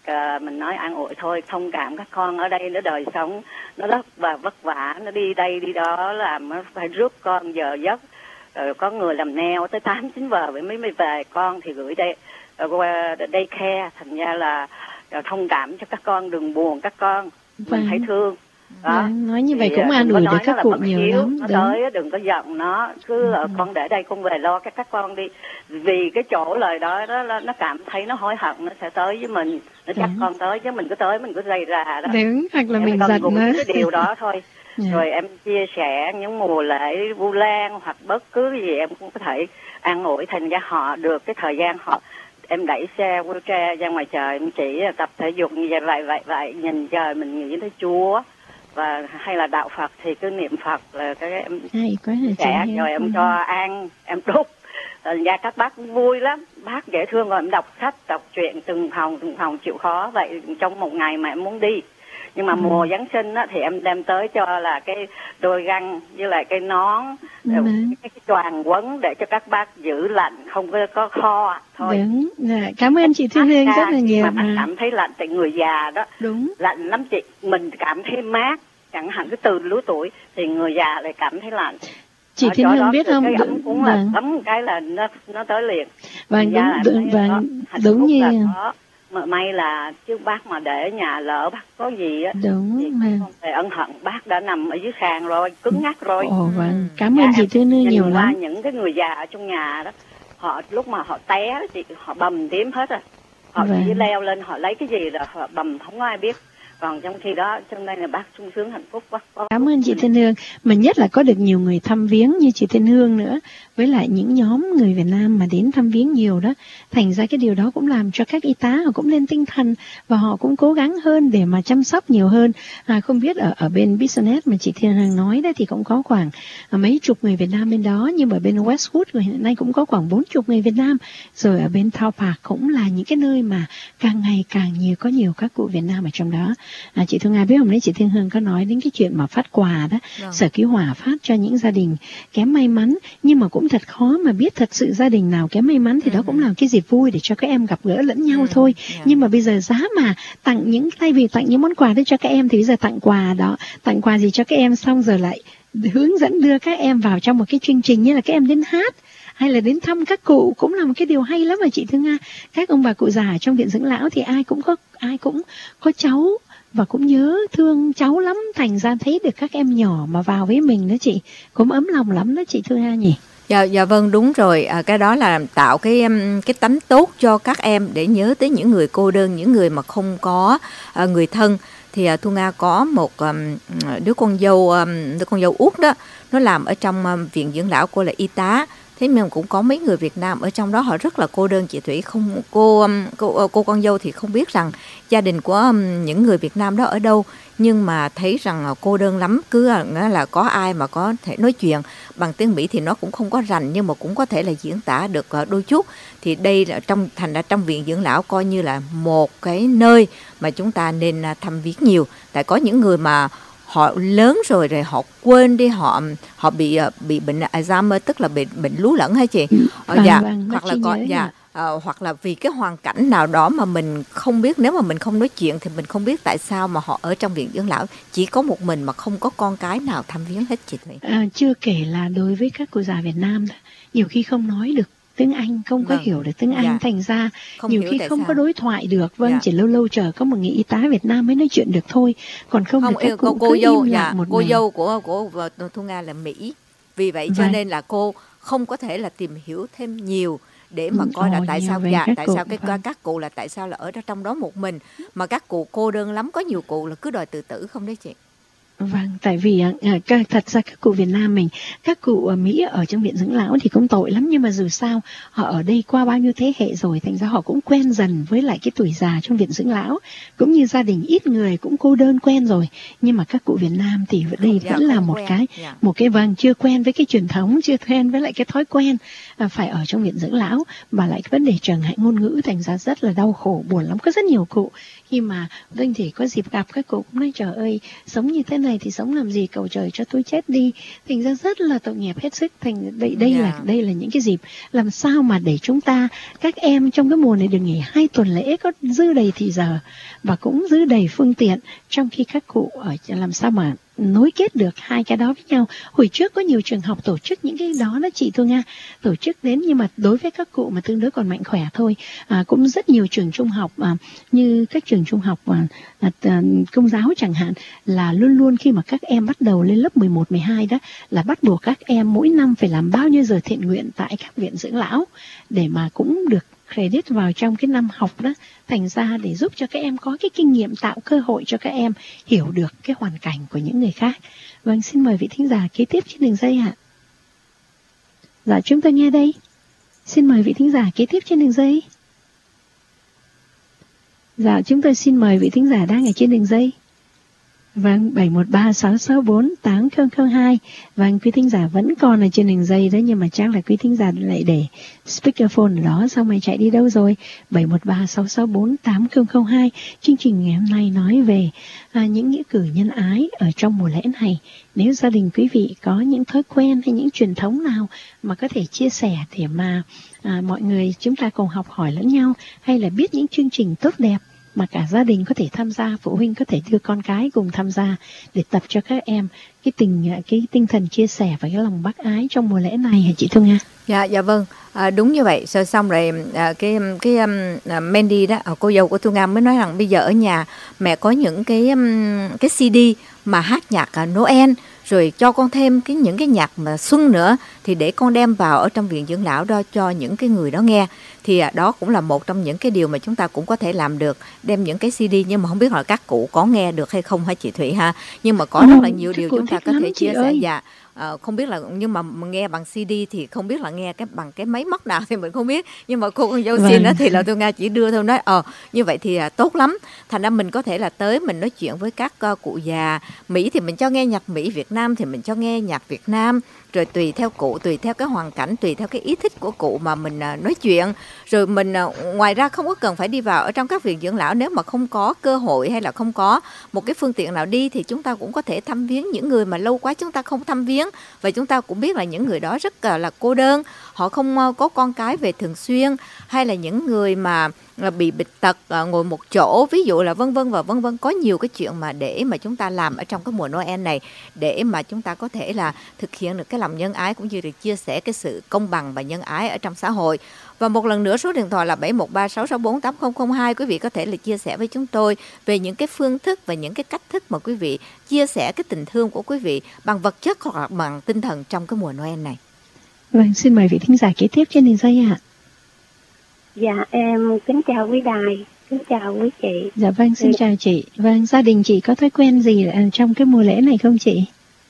mình nói an ủi thôi, thông cảm các con ở đây nó đời sống nó rất và vất vả, nó đi đây đi đó làm nó phải rước con giờ giấc, rồi có người làm neo tới 8-9 giờ mới về, con thì gửi đây qua đây care, thành ra là thông cảm cho các con, đừng buồn các con, mình thấy thương. Đó. Nói như vậy cũng an ủi được các cụ nhiều lắm. Nó tới đừng có giận nó, cứ con để đây con về lo các con đi, vì cái chỗ lời đó nó cảm thấy nó hối hận, nó sẽ tới với mình, nó chắc con tới chứ mình cứ tới mình cứ rầy rà đó. Đúng, hoặc là mình giận nó. Cái điều đó thôi. Rồi em chia sẻ những mùa lễ Vu Lan hoặc bất cứ gì em cũng có thể an ủi, thành ra họ được cái thời gian họ, em đẩy xe wheelchair ra ngoài trời, em chỉ tập thể dục như vậy nhìn trời mình nghĩ tới Chúa, và hay là đạo Phật thì cứ niệm Phật là cái em sẽ rồi em cho ăn, em đúc, ra các bác cũng vui lắm, bác dễ thương, rồi em đọc sách, đọc truyện từng phòng chịu khó vậy trong một ngày mà em muốn đi. Nhưng mà mùa Giáng sinh á, thì em đem tới cho là cái đôi găng với lại cái nón, cái choàng quấn để cho các bác giữ lạnh, không có kho thôi. Đúng. Cảm ơn chị Thiên Hương rất là nhiều. Mà bác cảm thấy lạnh, tại người già đó. Đúng. Lạnh lắm chị, mình cảm thấy mát, chẳng hạn cứ từ lứa tuổi thì người già lại cảm thấy lạnh. Chị Thiên Hương biết không? Cái ấm cũng là ấm cái là nó tới liền. Đúng như mà may là chứ bác mà để ở nhà lỡ bác có gì á, đúng thì không thể ân hận, bác đã nằm ở dưới sàn rồi, cứng ngắc rồi. Vâng, cảm ơn chị Thiên Hương nhiều lắm. Những cái người già ở trong nhà đó, họ lúc mà họ té thì họ bầm tím hết rồi, họ chỉ leo lên họ lấy cái gì là họ bầm không có ai biết. Còn trong khi đó, trong đây là bác sung sướng hạnh phúc quá. Cảm ơn chị Thiên Hương. Mà nhất là có được nhiều người thăm viếng như chị Thiên Hương nữa, với lại những nhóm người Việt Nam mà đến thăm viếng nhiều đó. Thành ra cái điều đó cũng làm cho các y tá họ cũng lên tinh thần và họ cũng cố gắng hơn để mà chăm sóc nhiều hơn. Không biết ở bên Business mà chị Thiên Hương nói đấy thì cũng có khoảng mấy chục người Việt Nam bên đó, nhưng mà bên Westwood hiện nay cũng có khoảng 40 người Việt Nam. Rồi ở bên Thao Park cũng là những cái nơi mà càng ngày càng có nhiều các cụ Việt Nam ở trong đó. Chị Thu Nga biết không đấy, chị Thiên Hương có nói đến cái chuyện mà phát quà đó, Sở Cứu Hỏa phát cho những gia đình kém may mắn, nhưng mà cũng thật khó mà biết thật sự gia đình nào kém may mắn thì đó cũng là cái dịp vui để cho các em gặp gỡ lẫn nhau thôi. Nhưng mà bây giờ giá mà thay vì tặng những món quà đấy cho các em thì bây giờ tặng quà gì cho các em, xong rồi lại hướng dẫn đưa các em vào trong một cái chương trình như là các em đến hát hay là đến thăm các cụ, cũng là một cái điều hay lắm mà chị Thương Nga. Các ông bà cụ già trong viện dưỡng lão thì ai cũng có cháu và cũng nhớ thương cháu lắm, thành ra thấy được các em nhỏ mà vào với mình đó chị, cũng ấm lòng lắm đó chị Thương Nga nhỉ. Dạ vâng, đúng rồi. Cái đó là tạo cái tánh tốt cho các em để nhớ tới những người cô đơn, những người mà không có người thân. Thì Thu Nga có một đứa con dâu út đó, nó làm ở trong viện dưỡng lão, cô là y tá. Thế nhưng cũng có mấy người Việt Nam ở trong đó, họ rất là cô đơn chị Thủy. Cô con dâu thì không biết rằng gia đình của những người Việt Nam đó ở đâu, nhưng mà thấy rằng cô đơn lắm, cứ là có ai mà có thể nói chuyện bằng tiếng Mỹ thì nó cũng không có rành, nhưng mà cũng có thể là diễn tả được đôi chút. Thì đây là thành ra trong viện dưỡng lão coi như là một cái nơi mà chúng ta nên thăm viếng nhiều. Tại có những người mà họ lớn rồi họ quên đi, họ bị bệnh Alzheimer, tức là bệnh lú lẫn hả chị? Hoặc là vì cái hoàn cảnh nào đó mà mình không biết, nếu mà mình không nói chuyện thì mình không biết tại sao mà họ ở trong viện dưỡng lão chỉ có một mình mà không có con cái nào thăm viếng hết chị Thủy. Chưa kể là đối với các cụ già Việt Nam, nhiều khi không nói được tiếng Anh, không có hiểu được tiếng Anh, thành ra nhiều khi không có đối thoại được. Chỉ lâu lâu chờ có một người y tá Việt Nam mới nói chuyện được thôi, còn không được các cụ cứ im lặng một mình. Cô dâu của Thu Nga là Mỹ, vì vậy cho nên là cô không có thể là tìm hiểu thêm nhiều để mà coi là tại sao các cụ là tại sao là ở trong đó một mình, mà các cụ cô đơn lắm, có nhiều cụ là cứ đòi tự tử không đấy chị. Vâng, tại vì thật ra các cụ Việt Nam mình, các cụ Mỹ ở trong viện dưỡng lão thì cũng tội lắm, nhưng mà dù sao họ ở đây qua bao nhiêu thế hệ rồi, thành ra họ cũng quen dần với lại cái tuổi già trong viện dưỡng lão, cũng như gia đình ít người cũng cô đơn quen rồi. Nhưng mà các cụ Việt Nam thì đây vẫn là một cái chưa quen với cái truyền thống, chưa quen với lại cái thói quen phải ở trong viện dưỡng lão, và lại cái vấn đề trở ngại ngôn ngữ, thành ra rất là đau khổ, buồn lắm. Có rất nhiều cụ khi mà Linh thì có dịp gặp các cụ cũng nói trời ơi, sống như thế này này thì sống làm gì, cầu trời cho tôi chết đi. Thành ra rất là tội nghiệp hết sức. Thành đây là những cái dịp làm sao mà để chúng ta, các em trong cái mùa này được nghỉ 2 tuần lễ có dư đầy thì giờ và cũng dư đầy phương tiện, trong khi các cụ làm sao mà nối kết được hai cái đó với nhau. Hồi trước có nhiều trường học tổ chức những cái đó chị Thu Nga, tổ chức đến, nhưng mà đối với các cụ mà tương đối còn mạnh khỏe thôi. Cũng rất nhiều trường trung học như các trường trung học công giáo chẳng hạn, là luôn luôn khi mà các em bắt đầu lên lớp 11, 12 đó là bắt buộc các em mỗi năm phải làm bao nhiêu giờ thiện nguyện tại các viện dưỡng lão để mà cũng được credit vào trong cái năm học đó. Thành ra để giúp cho các em có cái kinh nghiệm, tạo cơ hội cho các em hiểu được cái hoàn cảnh của những người khác. Vâng, xin mời vị thính giả kế tiếp trên đường dây ạ. Dạ, chúng tôi nghe đây. Xin mời vị thính giả kế tiếp trên đường dây. Dạ, chúng tôi xin mời vị thính giả đang ở trên đường dây. Vâng, 713-664-8002. Vâng, quý thính giả vẫn còn ở trên đường dây đó, nhưng mà chắc là quý thính giả lại để speakerphone ở đó, xong rồi chạy đi đâu rồi. 713-664-8002. Chương trình ngày hôm nay nói về những nghĩa cử nhân ái ở trong mùa lễ này. Nếu gia đình quý vị có những thói quen hay những truyền thống nào mà có thể chia sẻ để mà mọi người chúng ta cùng học hỏi lẫn nhau, hay là biết những chương trình tốt đẹp mà cả gia đình có thể tham gia, phụ huynh có thể đưa con cái cùng tham gia để tập cho các em cái tinh thần chia sẻ và cái lòng bác ái trong mùa lễ này hả chị Thu Nga? Dạ vâng, đúng như vậy. Xong rồi Mandy đó, cô dâu của Thu Nga mới nói rằng bây giờ ở nhà mẹ có những cái CD mà hát nhạc Noel, rồi cho con thêm những cái nhạc mà xuân nữa, thì để con đem vào ở trong viện dưỡng lão đó cho những cái người đó nghe. Thì đó cũng là một trong những cái điều mà chúng ta cũng có thể làm được, đem những cái CD, nhưng mà không biết là các cụ có nghe được hay không hả chị Thủy ha. Nhưng mà có rất là nhiều điều chúng ta có thể chia sẻ. Dạ. Không biết là, nhưng mà nghe bằng CD thì không biết là nghe bằng cái máy móc nào thì mình không biết, nhưng mà cô con dâu xin đó thì là Thu Nga chỉ đưa thôi, nói như vậy thì tốt lắm. Thành ra mình có thể là tới mình nói chuyện với các cụ già. Mỹ thì mình cho nghe nhạc Mỹ, Việt Nam thì mình cho nghe nhạc Việt Nam, rồi tùy theo cụ, tùy theo cái hoàn cảnh, tùy theo cái ý thích của cụ mà mình nói chuyện. Rồi mình ngoài ra không có cần phải đi vào ở trong các viện dưỡng lão. Nếu mà không có cơ hội hay là không có một cái phương tiện nào đi thì chúng ta cũng có thể thăm viếng những người mà lâu quá chúng ta không thăm viếng. Và chúng ta cũng biết là những người đó rất là cô đơn, họ không có con cái về thường xuyên, hay là những người mà bị bệnh tật ngồi một chỗ, ví dụ là vân vân và vân vân. Có nhiều cái chuyện mà để mà chúng ta làm ở trong cái mùa Noel này, để mà chúng ta có thể là thực hiện được cái lòng nhân ái, cũng như được chia sẻ cái sự công bằng và nhân ái ở trong xã hội. Và một lần nữa, số điện thoại là 713-664-8002. Quý vị có thể là chia sẻ với chúng tôi về những cái phương thức và những cái cách thức mà quý vị chia sẻ cái tình thương của quý vị bằng vật chất hoặc là bằng tinh thần trong cái mùa Noel này. Vâng, xin mời vị thính giả kế tiếp trên đường dây ạ. Dạ, em kính chào quý đài, kính chào quý chị. Dạ vâng, xin chào chị. Vâng, gia đình chị có thói quen gì trong cái mùa lễ này không chị?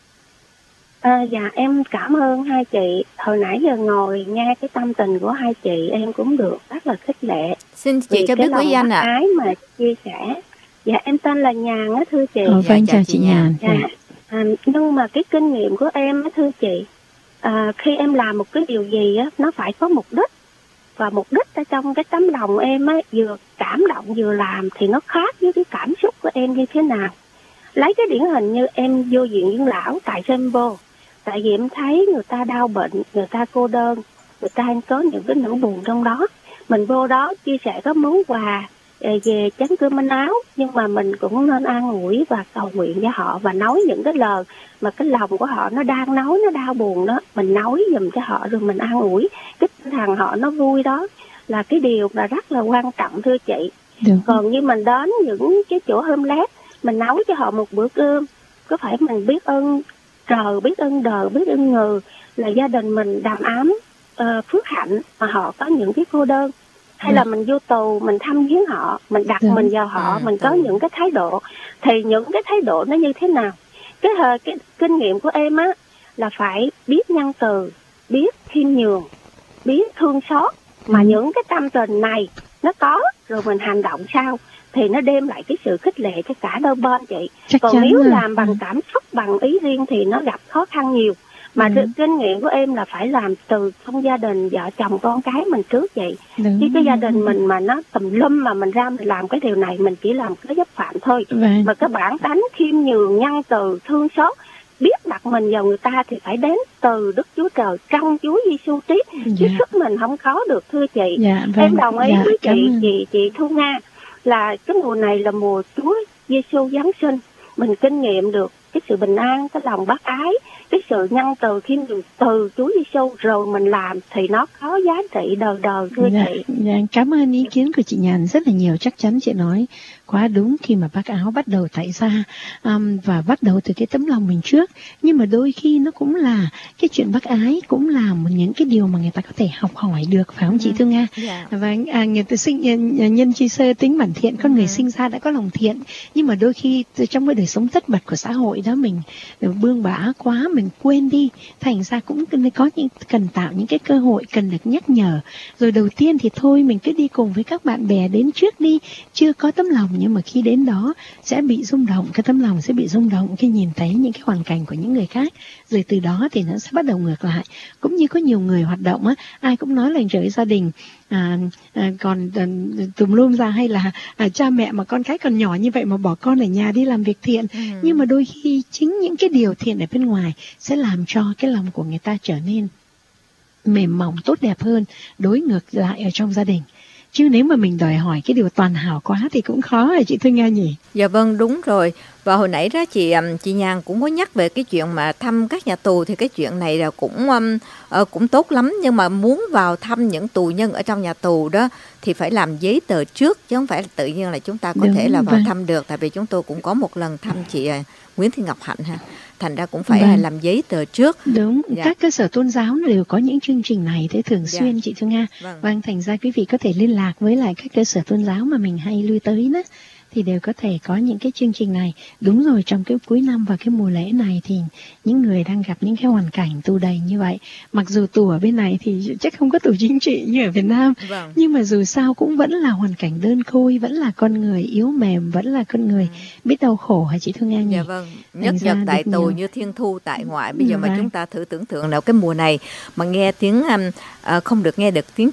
Dạ, em cảm ơn hai chị. Hồi nãy giờ ngồi nghe cái tâm tình của hai chị, em cũng được rất là khích lệ. Xin chị cho biết quý danh ạ. Cái mà chia sẻ. Dạ, em tên là Nhàn á thưa chị. Vâng, chào chị Nhàn. Dạ. Nhưng mà cái kinh nghiệm của em á thưa chị, khi em làm một cái điều gì á, nó phải có mục đích. Và mục đích ở trong cái tấm lòng em á, vừa cảm động vừa làm thì nó khác với cái cảm xúc của em như thế nào. Lấy cái điển hình như em vô viện dưỡng lão, tại sao em vô? Tại vì em thấy người ta đau bệnh, người ta cô đơn, người ta có những cái nỗi buồn trong đó. Mình vô đó chia sẻ các món quà về chén cơm manh áo, nhưng mà mình cũng nên an ủi và cầu nguyện cho họ, và nói những cái lời mà cái lòng của họ nó đang nói, nó đau buồn đó, mình nói giùm cho họ, rồi mình an ủi cái tinh thần họ nó vui. Đó là cái điều là rất là quan trọng thưa chị. Còn như mình đến những cái chỗ homeless, mình nấu cho họ một bữa cơm, có phải mình biết ơn trời, biết ơn đời, biết ơn người, là gia đình mình đầm ấm, phước hạnh mà họ có những cái cô đơn. Hay là mình vô tù, mình thăm viếng họ, mình đặt mình vào họ, mình có những cái thái độ. Thì những cái thái độ nó như thế nào? Cái kinh nghiệm của em á là phải biết nhân từ, biết khiêm nhường, biết thương xót. Mà những cái tâm tình này nó có, rồi mình hành động sao thì nó đem lại cái sự khích lệ cho cả đôi bên chị. Còn nếu làm bằng cảm xúc, bằng ý riêng thì nó gặp khó khăn nhiều. Mà kinh nghiệm của em là phải làm từ trong gia đình vợ chồng con cái mình trước vậy. Chứ cái gia đình mình mà nó tùm lum mà mình ra mình làm cái điều này, mình chỉ làm cái giúp phạm thôi. Mà cái bản tánh khiêm nhường, nhân từ, thương xót, biết đặt mình vào người ta thì phải đến từ Đức Chúa Trời trong Chúa Giêsu Christ, chứ sức mình không có được, thưa chị. Em đồng ý với chị Thu Nga là cái mùa này là mùa Chúa Giêsu Giáng sinh. Mình kinh nghiệm được cái sự bình an, cái lòng bác ái, cái sự nhân từ khiêm nhường từ Chúa Giêsu, rồi mình làm thì nó có giá trị đời đời, thưa chị. Cảm ơn ý kiến của chị Nhàn rất là nhiều. Chắc chắn chị nói quá đúng khi mà bác áo bắt đầu tại ra và bắt đầu từ cái tấm lòng mình trước. Nhưng mà đôi khi nó cũng là cái chuyện bác ái, cũng là một những cái điều mà người ta có thể học hỏi được, phải không chị Thương Nga? Và người ta nhân chi sơ tính bản thiện, con người sinh ra đã có lòng thiện, nhưng mà đôi khi trong cái đời sống tất bật của xã hội đó, mình bươn bã quá, mình quên đi, thành ra cũng có cần tạo những cái cơ hội, cần được nhắc nhở. Rồi đầu tiên thì thôi mình cứ đi cùng với các bạn bè đến trước đi, chưa có tấm lòng, nhưng mà khi đến đó sẽ bị rung động, cái tấm lòng sẽ bị rung động khi nhìn thấy những cái hoàn cảnh của những người khác, rồi từ đó thì nó sẽ bắt đầu ngược lại. Cũng như có nhiều người hoạt động á, ai cũng nói là trời gia đình còn tùm lum ra, hay là cha mẹ mà con cái còn nhỏ như vậy mà bỏ con ở nhà đi làm việc thiện. Nhưng mà đôi khi chính những cái điều thiện ở bên ngoài sẽ làm cho cái lòng của người ta trở nên mềm mỏng, tốt đẹp hơn đối ngược lại ở trong gia đình. Chứ nếu mà mình đòi hỏi cái điều toàn hảo quá thì cũng khó rồi chị Thương Nga nhỉ? Dạ vâng, đúng rồi. Và hồi nãy đó chị Nhàn cũng có nhắc về cái chuyện mà thăm các nhà tù, thì cái chuyện này là cũng tốt lắm. Nhưng mà muốn vào thăm những tù nhân ở trong nhà tù đó thì phải làm giấy tờ trước, chứ không phải là tự nhiên là chúng ta có thể là vào thăm được. Tại vì chúng tôi cũng có một lần thăm chị Nguyễn Thị Ngọc Hạnh ha, thành ra cũng phải làm giấy tờ trước. Đúng, các cơ sở tôn giáo đều có những chương trình này thế thường xuyên chị Thương Nga. Vâng, thành ra quý vị có thể liên lạc với lại các cơ sở tôn giáo mà mình hay lui tới đó, thì đều có thể có những cái chương trình này. Đúng rồi, trong cái cuối năm và cái mùa lễ này thì những người đang gặp những cái hoàn cảnh tù đầy như vậy, mặc dù tù ở bên này thì chắc không có tù chính trị như ở Việt Nam, nhưng mà dù sao cũng vẫn là hoàn cảnh đơn côi, vẫn là con người yếu mềm, vẫn là con người biết đau khổ, hả chị Thương Nga nhỉ? Dạ vâng, nhất tại tù như Thiên Thu tại ngoại. Bây giờ mà chúng ta thử tưởng tượng nào, cái mùa này mà nghe tiếng không được nghe được tiếng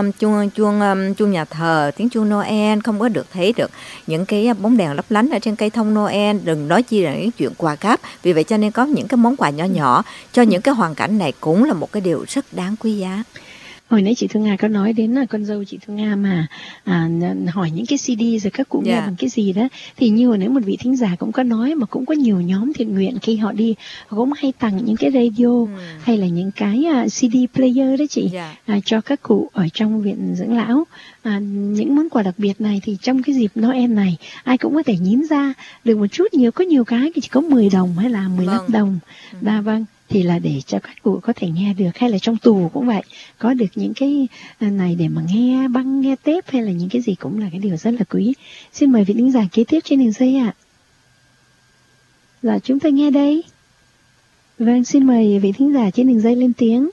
chuông nhà thờ, tiếng chuông Noel, không có được thấy được những cái bóng đèn lấp lánh ở trên cây thông Noel, đừng nói chi là những chuyện quà cáp. Vì vậy cho nên có những cái món quà nhỏ nhỏ cho những cái hoàn cảnh này cũng là một cái điều rất đáng quý giá. Hồi nãy chị Thương Nga có nói đến là con dâu chị Thương Nga mà hỏi những cái CD rồi các cụ nghe bằng cái gì đó, thì như hồi nãy một vị thính giả cũng có nói, mà cũng có nhiều nhóm thiện nguyện khi họ đi họ cũng hay tặng những cái radio hay là những cái CD player đó chị, cho các cụ ở trong viện dưỡng lão. Những món quà đặc biệt này thì trong cái dịp Noel này ai cũng có thể nhín ra được một chút, có nhiều cái chỉ có 10 đồng hay là 15 đồng. Vâng, thì là để cho các cụ có thể nghe được, hay là trong tù cũng vậy, có được những cái này để mà nghe băng, nghe tép hay là những cái gì cũng là cái điều rất là quý. Xin mời vị thính giả kế tiếp trên đường dây ạ. Dạ, chúng ta nghe đây. Vâng, xin mời vị thính giả trên đường dây lên tiếng.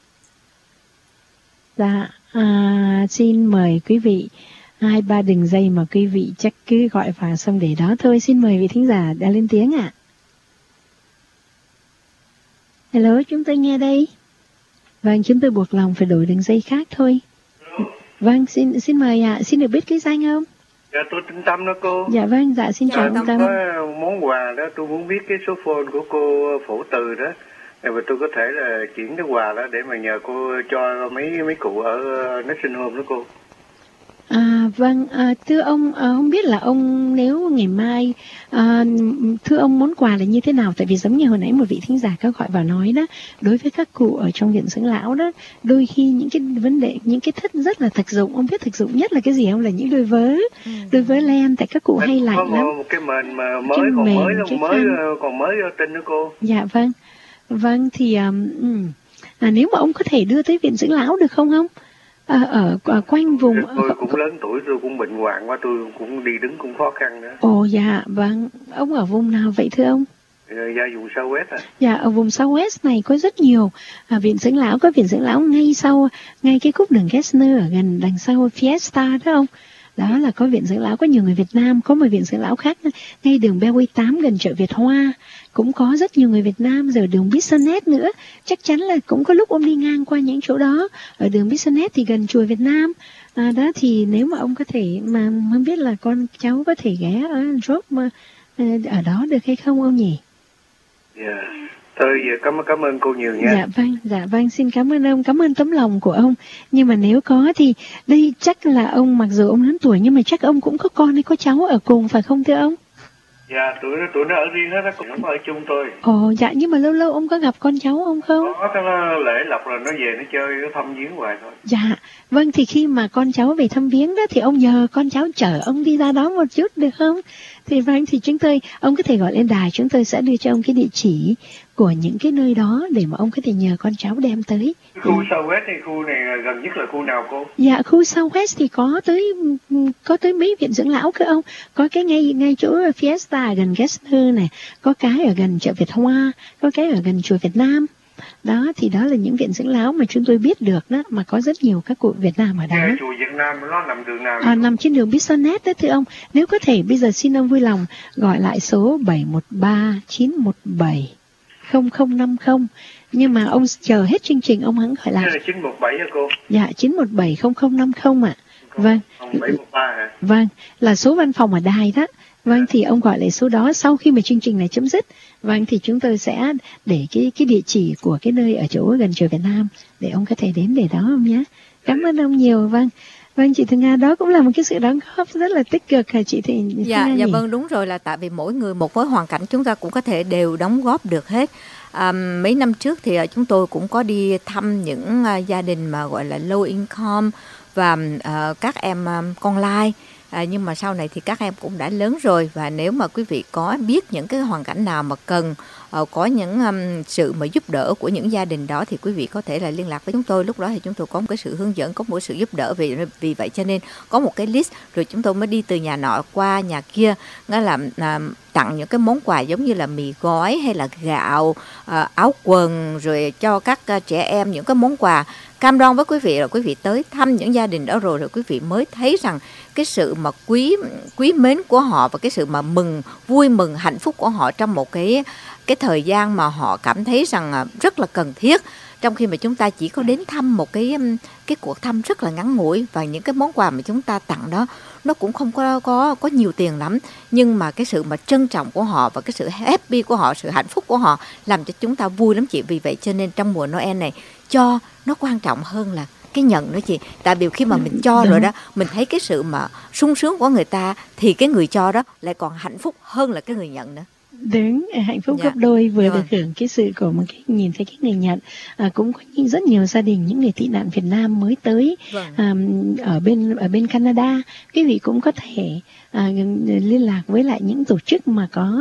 Dạ, xin mời quý vị 2-3 đường dây mà quý vị chắc cứ gọi vào xong để đó thôi. Xin mời vị thính giả đã lên tiếng ạ. Hello, chúng tôi nghe đây. Vâng, chúng tôi buộc lòng phải đổi đường dây khác thôi. Vâng, xin mời ạ. Xin được biết cái danh không? Dạ, tôi tên Tâm đó cô. Dạ vâng, dạ xin chào ông Tâm. Có món quà đó, tôi muốn biết cái số phone của cô Phổ Từ đó, và tôi có thể là chuyển cái quà đó để mà nhờ cô cho mấy cụ ở nursing home đó cô. Vâng, thưa ông, không biết là ông nếu ngày mai, thưa ông món quà là như thế nào? Tại vì giống như hồi nãy một vị thính giả có gọi vào nói đó, đối với các cụ ở trong viện dưỡng lão đó, đôi khi những cái vấn đề, những cái thất rất là thực dụng. Ông biết thực dụng nhất là cái gì không? Là những đôi vớ len, tại các cụ hay lạnh lắm. Một cái mền mà mới, còn mới tin đó cô. Dạ vâng, thì nếu mà ông có thể đưa tới viện dưỡng lão được không? Ở quanh vùng tôi cũng lớn tuổi, tôi cũng bệnh hoạn quá, tôi cũng đi đứng cũng khó khăn nữa. Ồ dạ vâng, ông ở vùng nào vậy thưa ông? Dạ vùng South West. Dạ, ở vùng South West này có rất nhiều viện dưỡng lão, có viện dưỡng lão ngay cái khúc đường Gessner ở gần đằng sau Fiesta đó không? Đó là có viện dưỡng lão, có nhiều người Việt Nam, có một viện dưỡng lão khác ngay đường Bellway 8 gần chợ Việt Hoa, cũng có rất nhiều người Việt Nam. Rồi đường Business nữa, chắc chắn là cũng có lúc ông đi ngang qua những chỗ đó. Ở đường Business thì gần chùa Việt Nam. Đó thì nếu mà ông có thể, mà không biết là con cháu có thể ghé ở Drop ở đó được hay không ông nhỉ? Dạ. Tôi cảm ơn cô nhiều nha. Dạ vâng, xin cảm ơn ông, cảm ơn tấm lòng của ông. Nhưng mà nếu có thì đây chắc là ông, mặc dù ông lớn tuổi nhưng mà chắc ông cũng có con hay có cháu ở cùng phải không thưa ông? Dạ, tụi nó ở riêng hết, nó cũng không ở chung tôi. Dạ, nhưng mà lâu lâu ông có gặp con cháu ông không? Có, nó lễ lộc rồi nó về nó chơi, nó thăm viếng hoài thôi. Dạ, vâng, thì khi mà con cháu về thăm viếng đó thì ông nhờ con cháu chở ông đi ra đó một chút được không? Thì vâng, thì ông có thể gọi lên đài, chúng tôi sẽ đưa cho ông cái địa chỉ của những cái nơi đó để mà ông có thể nhờ con cháu đem tới. Khu Southwest thì khu này gần nhất là khu nào cô? Dạ, khu Southwest thì có tới mấy viện dưỡng lão cơ ông. Có cái ngay chỗ Fiesta gần Gessner này, có cái ở gần chợ Việt Hoa, có cái ở gần chùa Việt Nam. Đó thì đó là những viện dưỡng lão mà chúng tôi biết được đó, mà có rất nhiều các cụ Việt Nam ở đó. Chùa Việt Nam nó nằm đường nào? Nằm trên đường Business đó thưa ông. Nếu có thể bây giờ xin ông vui lòng gọi lại số 713-917-0050. Nhưng mà ông chờ hết chương trình ông hẵng gọi lại. Đây là 917 hả cô? Dạ, 917-0050 ạ. Vâng. 713 hả? Vâng, là số văn phòng ở đài đó. Vâng, thì ông gọi lại số đó sau khi mà chương trình này chấm dứt. Vâng, thì chúng tôi sẽ để cái địa chỉ của cái nơi ở chỗ gần chùa Việt Nam để ông có thể đến để đó ông nhé. Cảm ơn ông nhiều. Vâng, chị Thư Nga, đó cũng là một cái sự đóng góp rất là tích cực hả chị Thư Nga? Dạ vâng, đúng rồi, là tại vì mỗi người một với hoàn cảnh chúng ta cũng có thể đều đóng góp được hết. Mấy năm trước thì chúng tôi cũng có đi thăm những gia đình mà gọi là low income và các em con lai. Nhưng mà sau này thì các em cũng đã lớn rồi, và nếu mà quý vị có biết những cái hoàn cảnh nào mà cần có những sự mà giúp đỡ của những gia đình đó thì quý vị có thể là liên lạc với chúng tôi. Lúc đó thì chúng tôi có một cái sự hướng dẫn, có một sự giúp đỡ, vì vậy cho nên có một cái list, rồi chúng tôi mới đi từ nhà nọ qua nhà kia, nghĩa là tặng những cái món quà giống như là mì gói hay là gạo, áo quần, rồi cho các trẻ em những cái món quà. Cam đoan với quý vị là quý vị tới thăm những gia đình đó rồi quý vị mới thấy rằng cái sự mà quý mến của họ và cái sự mà vui mừng hạnh phúc của họ trong một cái thời gian mà họ cảm thấy rằng rất là cần thiết, trong khi mà chúng ta chỉ có đến thăm một cái cuộc thăm rất là ngắn ngủi, và những cái món quà mà chúng ta tặng đó nó cũng không có nhiều tiền lắm, nhưng mà cái sự mà trân trọng của họ và cái sự happy của họ, sự hạnh phúc của họ làm cho chúng ta vui lắm chị. Vì vậy cho nên trong mùa Noel này cho nó quan trọng hơn là cái nhận đó chị. Tại vì khi mà mình cho rồi đó, mình thấy cái sự mà sung sướng của người ta thì cái người cho đó lại còn hạnh phúc hơn là cái người nhận nữa. Đúng, hạnh phúc gấp đôi, vừa được hưởng cái sự của một cái nhìn thấy cái người nhận. Cũng có rất nhiều gia đình, những người tị nạn Việt Nam mới tới ở bên Canada, quý vị cũng có thể liên lạc với lại những tổ chức mà có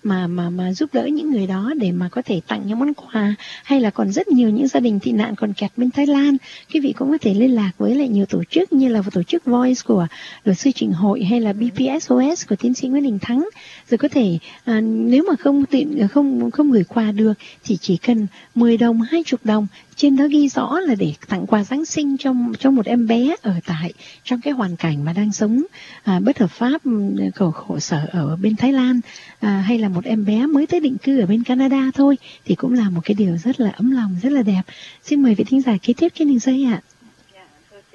mà giúp đỡ những người đó để mà có thể tặng những món quà, hay là còn rất nhiều những gia đình tị nạn còn kẹt bên Thái Lan, quý vị cũng có thể liên lạc với lại nhiều tổ chức như là tổ chức Voice của luật sư Trịnh Hội, hay là BPSOS của tiến sĩ Nguyễn Đình Thắng. Rồi có thể nếu mà không gửi quà được thì chỉ cần 10 đồng, 20 đồng, trên đó ghi rõ là để tặng quà Giáng sinh cho một em bé ở tại trong cái hoàn cảnh mà đang sống bất hợp pháp, khổ sở ở bên Thái Lan, hay là một em bé mới tới định cư ở bên Canada thôi, thì cũng là một cái điều rất là ấm lòng, rất là đẹp. Xin mời vị thính giả kế tiếp trên đường dây ạ. Dạ, thưa chị,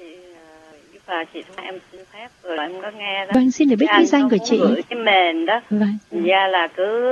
và chị em xin phép rồi em có nghe đó. Vâng, xin được biết cái danh của chị. Cái mền đó. Vâng. Dạ là cứ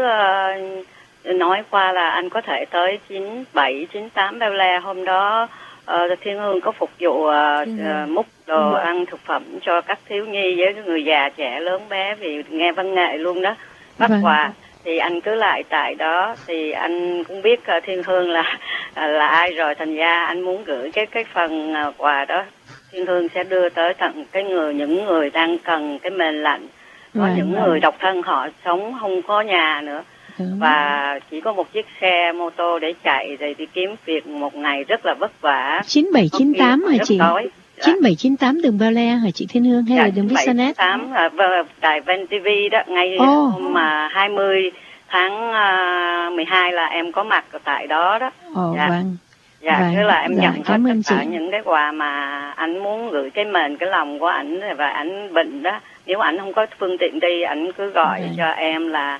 nói qua là anh có thể tới 97, 98 Bel-Air. Hôm đó Thiên Hương có phục vụ múc đồ ăn thực phẩm cho các thiếu nhi với người già trẻ lớn bé, vì nghe văn nghệ luôn đó, bắt quà. Thì anh cứ lại tại đó, thì anh cũng biết Thiên Hương là ai rồi, thành ra anh muốn gửi cái phần quà đó. Thiên Hương sẽ đưa tới tận những người đang cần cái mền lạnh, có những người độc thân họ sống không có nhà nữa. Và chỉ có một chiếc xe mô tô để chạy, rồi đi kiếm việc một ngày rất là vất vả. 9798 hả chị? 9798 đường Bel-Air hả chị Thiên Hương, hay là đường Business? 9798 đài Ven TV đó, ngay hôm mà 20 tháng 12 là em có mặt ở tại đó đó. Vâng. Dạ, tức là em nhận hết cảm tất ơn cả chị. những cái quà mà anh muốn gửi cái mền, cái lòng của ảnh, và ảnh bệnh đó. Nếu ảnh không có phương tiện đi, ảnh cứ gọi cho em là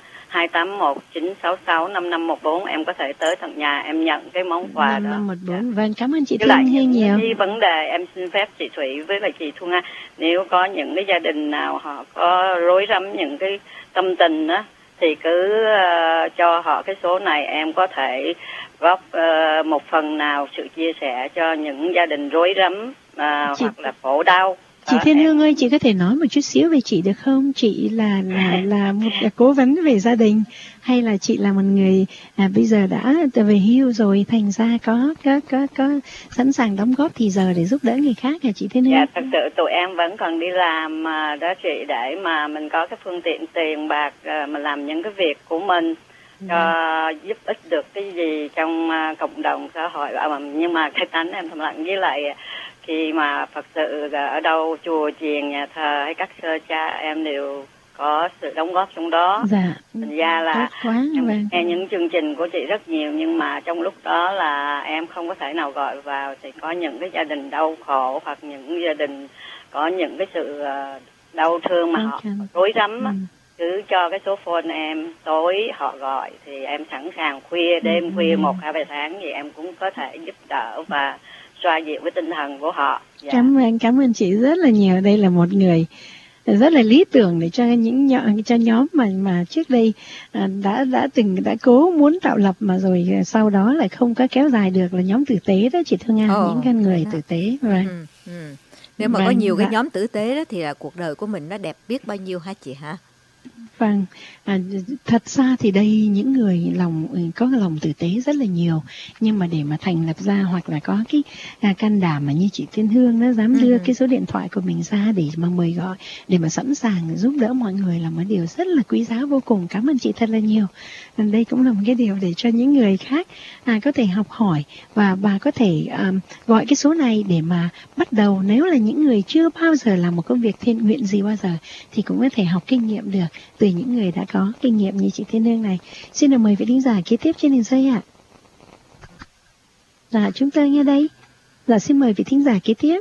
281-966-5514. Em có thể tới tận nhà em nhận cái món quà đó. 5514. Vâng, cảm ơn chị Với lại Thương Hy nhiều. cái vấn đề em xin phép chị Thủy với lại chị Thu Nga, nếu có những cái gia đình nào họ có rối rắm những cái tâm tình á, thì cứ cho họ cái số này, em có thể góp một phần nào sự chia sẻ cho những gia đình rối rắm hoặc là khổ đau. Chị Thiên Hương ơi, chị có thể nói một chút xíu về chị được không? Chị là một cố vấn về gia đình, hay là chị là một người bây giờ đã về hưu rồi, thành ra có sẵn sàng đóng góp thì giờ để giúp đỡ người khác hả chị Thiên Hương? Dạ, thật sự tụi em vẫn còn đi làm đó chị, để mà mình có cái phương tiện tiền bạc mà làm những cái việc của mình cho giúp ích được cái gì trong cộng đồng xã hội. Nhưng mà cái tánh em thầm lặng, với lại khi mà Phật sự ở đâu, chùa chiền, nhà thờ hay các sơ cha, em đều có sự đóng góp trong đó. Dạ. Thành ra là em nghe những chương trình của chị rất nhiều, nhưng mà trong lúc đó là em không có thể nào gọi vào. Thì có những cái gia đình đau khổ, hoặc những gia đình có những cái sự đau thương mà họ rối rắm á, cứ cho cái số phone em, tối họ gọi thì em sẵn sàng khuya, đêm khuya 1-2 tháng gì em cũng có thể giúp đỡ và xoa dịu cái tinh thần của họ. Dạ. Cảm ơn chị rất là nhiều. Đây là một người rất là lý tưởng để cho nhóm mà trước đây đã cố muốn tạo lập mà rồi sau đó lại không có kéo dài được, là nhóm tử tế đó chị Thương Nga, những con người tử tế. Nếu mà có nhiều cái nhóm tử tế đó thì là cuộc đời của mình nó đẹp biết bao nhiêu hả chị hả? Vâng, thật ra thì đây những người có lòng tử tế rất là nhiều, nhưng mà để mà thành lập ra hoặc là có cái can đảm mà như chị Thiên Hương nó dám đưa cái số điện thoại của mình ra để mà mời gọi, để mà sẵn sàng giúp đỡ mọi người là một điều rất là quý giá vô cùng. Cảm ơn chị thật là nhiều. Đây cũng là một cái điều để cho những người khác có thể học hỏi, và bà có thể gọi cái số này để mà bắt đầu. Nếu là những người chưa bao giờ làm một công việc thiện nguyện gì bao giờ thì cũng có thể học kinh nghiệm được từ những người đã có kinh nghiệm như chị Thiên Hương này. Xin được mời vị thính giả kế tiếp trên đường dây ạ. Dạ, chúng tôi nghe đây. Dạ, xin mời vị thính giả kế tiếp.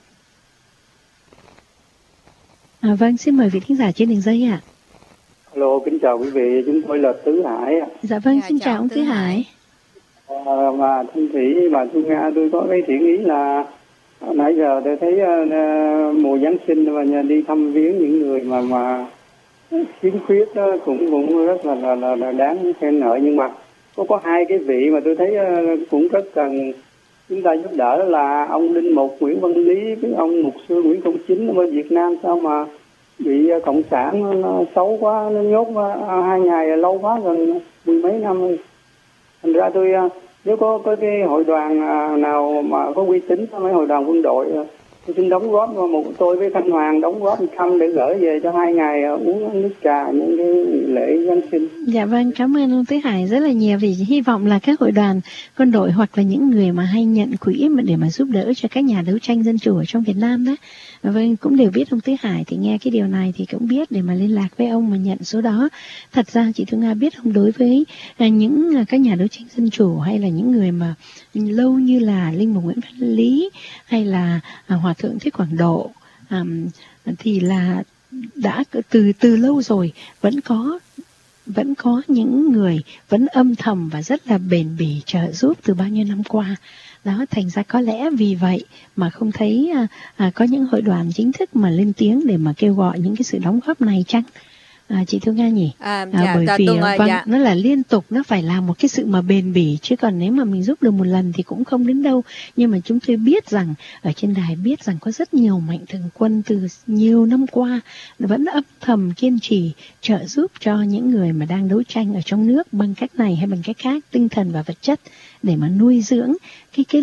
Vâng, xin mời vị thính giả trên đường dây ạ. Alo, kính chào quý vị, chúng tôi là Tứ Hải. Dạ vâng, xin chào ông Tứ Hải. Mà Thanh Thủy và Thu Nga, tôi có cái thiện ý là nãy giờ tôi thấy mùa Giáng sinh và đi thăm viếng những người mà khiếm khuyết đó, cũng rất là đáng khen ngợi. Nhưng mà có hai cái vị mà tôi thấy cũng rất cần chúng ta giúp đỡ, là ông Linh Mục Nguyễn Văn Lý với ông Mục sư Nguyễn Công Chính ở Việt Nam. Sao mà bị cộng sản nó xấu quá, nó nhốt 2 ngày lâu quá, gần 10 mấy năm. Thành ra tôi nếu có cái hội đoàn nào mà có uy tín, mấy hội đoàn quân đội, tôi xin đóng góp, tôi với Thanh Hoàng đóng góp 100 để gửi về cho 2 ngày uống nước trà những cái lễ Giáng sinh. Dạ vâng, cảm ơn ông Tứ Hải rất là nhiều. Vì hy vọng là các hội đoàn quân đội hoặc là những người mà hay nhận quỹ để mà giúp đỡ cho các nhà đấu tranh dân chủ ở trong Việt Nam đó, vâng, cũng đều biết ông Tứ Hải, thì nghe cái điều này thì cũng biết để mà liên lạc với ông mà nhận số đó. Thật ra chị Thương Nga biết không, đối với những các nhà đấu tranh dân chủ hay là những người mà lâu như là Linh Mục Nguyễn Văn Lý hay là Hòa thượng Thích Quảng Độ thì là đã từ lâu rồi vẫn có những người vẫn âm thầm và rất là bền bỉ trợ giúp từ bao nhiêu năm qua. Đó, thành ra có lẽ vì vậy mà không thấy có những hội đoàn chính thức mà lên tiếng để mà kêu gọi những cái sự đóng góp này chăng? Chị Thương Nga nhỉ? Bởi vì nó là liên tục, nó phải là một cái sự mà bền bỉ, chứ còn nếu mà mình giúp được một lần thì cũng không đến đâu. Nhưng mà chúng tôi biết rằng ở trên đài biết rằng có rất nhiều mạnh thường quân từ nhiều năm qua vẫn âm thầm kiên trì trợ giúp cho những người mà đang đấu tranh ở trong nước bằng cách này hay bằng cách khác, tinh thần và vật chất, để mà nuôi dưỡng cái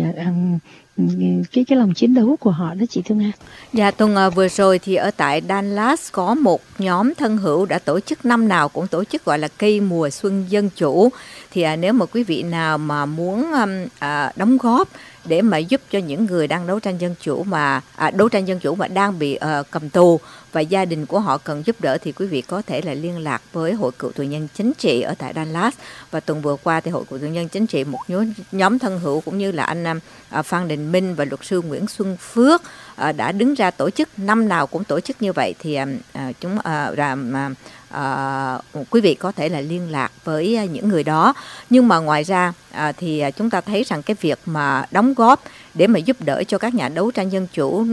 lòng chiến đấu của họ đó chị Thương Nga. Dạ, tuần vừa rồi thì ở tại Dallas có một nhóm thân hữu đã tổ chức, năm nào cũng tổ chức, gọi là cây mùa xuân dân chủ. Thì nếu mà quý vị nào mà muốn đóng góp để mà giúp cho những người đang đấu tranh dân chủ mà đang bị cầm tù và gia đình của họ cần giúp đỡ, thì quý vị có thể là liên lạc với Hội Cựu Tù Nhân Chính trị ở tại Dallas. Và tuần vừa qua thì Hội Cựu Tù Nhân Chính trị, một nhóm thân hữu cũng như là anh Phan Đình Minh và luật sư Nguyễn Xuân Phước đã đứng ra tổ chức, năm nào cũng tổ chức như vậy, thì quý vị có thể là liên lạc với những người đó. Nhưng mà ngoài ra thì chúng ta thấy rằng cái việc mà đóng góp để mà giúp đỡ cho các nhà đấu tranh dân chủ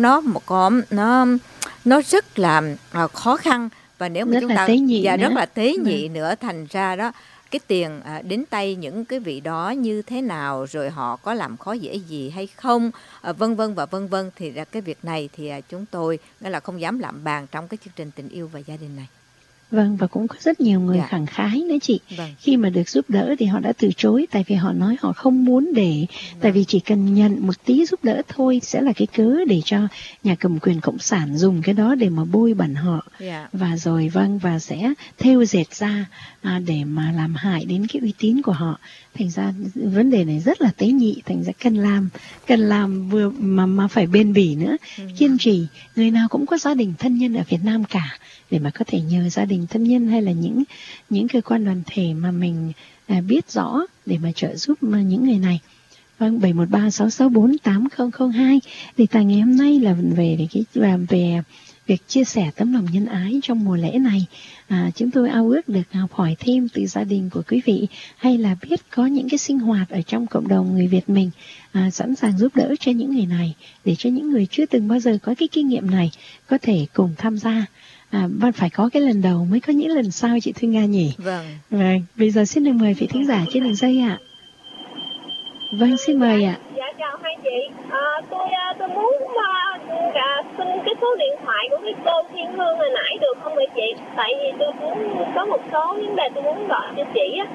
nó rất là khó khăn, và nếu mà rất chúng là ta tế nhị và nữa. rất là tế nhị nữa, thành ra đó cái tiền đến tay những cái vị đó như thế nào, rồi họ có làm khó dễ gì hay không, vân vân và vân vân, thì ra cái việc này thì chúng tôi nghĩa là không dám lạm bàn trong cái chương trình Tình Yêu và Gia Đình này. Vâng, và cũng có rất nhiều người Dạ. khẳng khái nữa chị. Vâng. Khi mà được giúp đỡ thì họ đã từ chối, tại vì họ nói họ không muốn để, tại vì chỉ cần nhận một tí giúp đỡ thôi sẽ là cái cớ để cho nhà cầm quyền cộng sản dùng cái đó để mà bôi bẩn họ. Dạ. Và rồi và sẽ thêu dệt ra để mà làm hại đến cái uy tín của họ. Thành ra vấn đề này rất là tế nhị, thành ra cần làm vừa mà phải bền bỉ nữa, kiên trì. Người nào cũng có gia đình thân nhân ở Việt Nam cả, để mà có thể nhờ gia đình thân nhân hay là những cơ quan đoàn thể mà mình biết rõ để mà trợ giúp những người này. Vâng, 71366480002 đề tài ngày hôm nay là về việc chia sẻ tấm lòng nhân ái trong mùa lễ này. Chúng tôi ao ước được học hỏi thêm từ gia đình của quý vị, hay là biết có những cái sinh hoạt ở trong cộng đồng người Việt mình sẵn sàng giúp đỡ cho những người này, để cho những người chưa từng bao giờ có cái kinh nghiệm này có thể cùng tham gia. Phải có cái lần đầu mới có những lần sau, chị Thu Nga nhỉ? Vâng. Vâng, bây giờ xin được mời vị thính giả trên đường dây ạ. Vâng, xin mời ạ. Dạ chào hai chị. Tôi muốn xin cái số điện thoại của cái cô Thiên Hương hồi nãy được không vậy chị? Tại vì tôi cũng có một số vấn đề tôi muốn gọi cho chị á.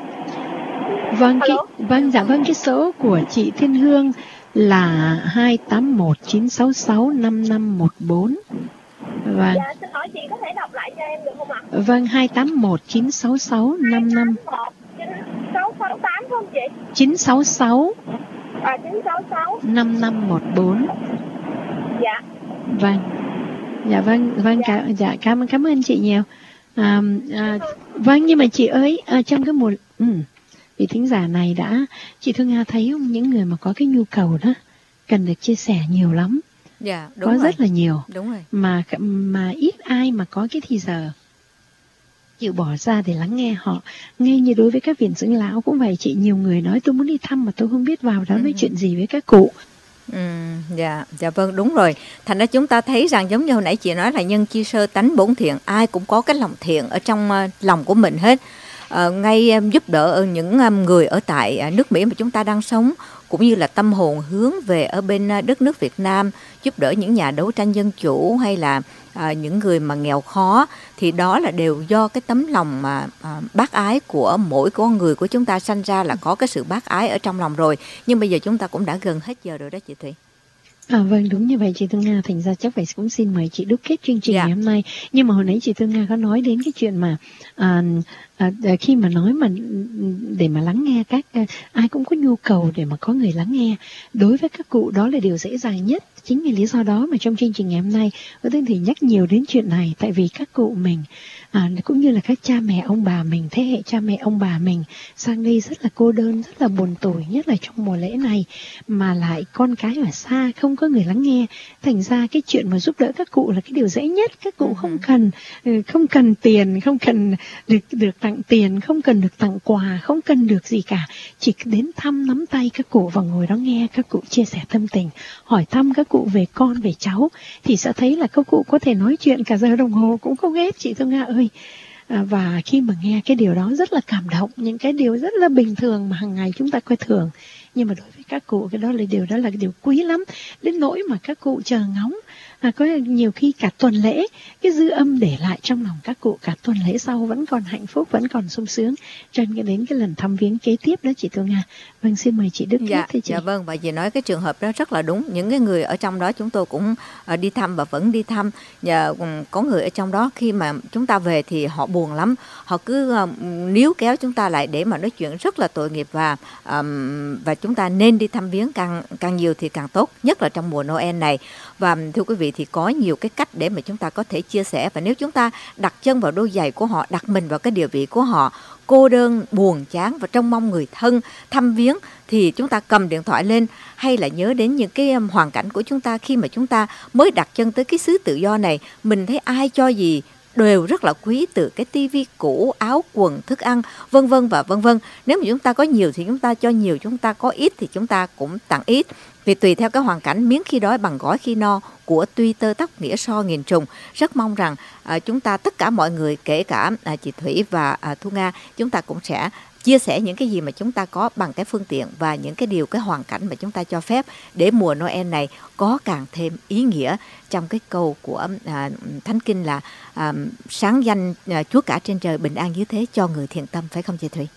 Vâng, cái số của chị Thiên Hương là 28196655514. Vâng. Dạ, xin hỏi chị có thể đọc lại cho em được không ạ? Vâng, 281966555 668 không chị? 966 966 5514. Dạ. Vâng. Dạ vâng, cảm ơn chị nhiều. Vâng, nhưng mà chị ơi, trong cái mùa vị thính giả này chị Thu Nga thấy không, những người mà có cái nhu cầu đó cần được chia sẻ nhiều lắm. Dạ, đúng có rồi. rất là nhiều. Đúng rồi. Mà ít ai mà có cái thì giờ chịu bỏ ra để lắng nghe họ. Ngay như đối với các viện dưỡng lão cũng vậy chị, nhiều người nói tôi muốn đi thăm mà tôi không biết vào đó nói chuyện gì với các cụ. Dạ vâng, đúng rồi. Thành ra chúng ta thấy rằng giống như hồi nãy chị nói là nhân chi sơ tánh bổn thiện, ai cũng có cái lòng thiện ở trong lòng của mình hết. Ngay giúp đỡ những người ở tại nước Mỹ mà chúng ta đang sống, cũng như là tâm hồn hướng về ở bên đất nước Việt Nam, giúp đỡ những nhà đấu tranh dân chủ hay là những người mà nghèo khó, thì đó là đều do cái tấm lòng mà bác ái của mỗi con người của chúng ta sanh ra là có cái sự bác ái ở trong lòng rồi. Nhưng bây giờ chúng ta cũng đã gần hết giờ rồi đó chị Thủy. Vâng, đúng như vậy chị Thu Nga. Thành ra chắc phải cũng xin mời chị đúc kết chương trình ngày hôm nay. Nhưng mà hồi nãy chị Thu Nga có nói đến cái chuyện mà khi mà nói mà để mà lắng nghe ai cũng có nhu cầu để mà có người lắng nghe. Đối với các cụ đó là điều dễ dàng nhất. Chính vì lý do đó mà trong chương trình ngày hôm nay tôi thì nhắc nhiều đến chuyện này. Tại vì các cụ mình cũng như là các cha mẹ ông bà mình, thế hệ cha mẹ ông bà mình sang đây rất là cô đơn, rất là buồn tủi, nhất là trong mùa lễ này, mà lại con cái ở xa không có người lắng nghe. Thành ra cái chuyện mà giúp đỡ các cụ là cái điều dễ nhất. Các cụ không cần tiền, không cần được tặng tiền, không cần được tặng quà, không cần được gì cả, chỉ đến thăm nắm tay các cụ và ngồi đó nghe các cụ chia sẻ tâm tình, hỏi thăm các cụ về con về cháu, thì sẽ thấy là các cụ có thể nói chuyện cả giờ đồng hồ cũng không hết chị Thu Nga ơi. Và khi mà nghe cái điều đó rất là cảm động, những cái điều rất là bình thường mà hàng ngày chúng ta coi thường, nhưng mà đối với các cụ cái đó là điều quý lắm, đến nỗi mà các cụ chờ ngóng có nhiều khi cả tuần lễ cái dư âm để lại trong lòng các cụ cả tuần lễ sau vẫn còn hạnh phúc, vẫn còn sung sướng cho đến cái lần thăm viếng kế tiếp đó chị Thu Nga. Vâng, xin mời chị Đức Kết thưa chị. Dạ vâng, và chị nói cái trường hợp đó rất là đúng. Những cái người ở trong đó chúng tôi cũng đi thăm và vẫn đi thăm. Và có người ở trong đó khi mà chúng ta về thì họ buồn lắm, họ cứ níu kéo chúng ta lại để mà nói chuyện rất là tội nghiệp, và chúng ta nên đi thăm viếng càng nhiều thì càng tốt, nhất là trong mùa Noel này. Và thưa quý vị, vị thì có nhiều cái cách để mà chúng ta có thể chia sẻ. Và nếu chúng ta đặt chân vào đôi giày của họ, đặt mình vào cái địa vị của họ, cô đơn, buồn chán và trông mong người thân thăm viếng, thì chúng ta cầm điện thoại lên, hay là nhớ đến những cái hoàn cảnh của chúng ta khi mà chúng ta mới đặt chân tới cái xứ tự do này. Mình thấy ai cho gì đều rất là quý, từ cái tivi cũ, áo quần, thức ăn, vân vân và vân vân. Nếu mà chúng ta có nhiều thì chúng ta cho nhiều, chúng ta có ít thì chúng ta cũng tặng ít. Vì tùy theo cái hoàn cảnh, miếng khi đói bằng gói khi no của Tuy Tơ Tóc Nghĩa So nghìn trùng. Rất mong rằng chúng ta, tất cả mọi người, kể cả chị Thủy và Thu Nga, chúng ta cũng sẽ chia sẻ những cái gì mà chúng ta có bằng cái phương tiện và những cái điều, cái hoàn cảnh mà chúng ta cho phép, để mùa Noel này có càng thêm ý nghĩa. Trong cái câu của Thánh Kinh là sáng danh Chúa cả trên trời, bình an dưới thế cho người thiện tâm, phải không chị Thủy?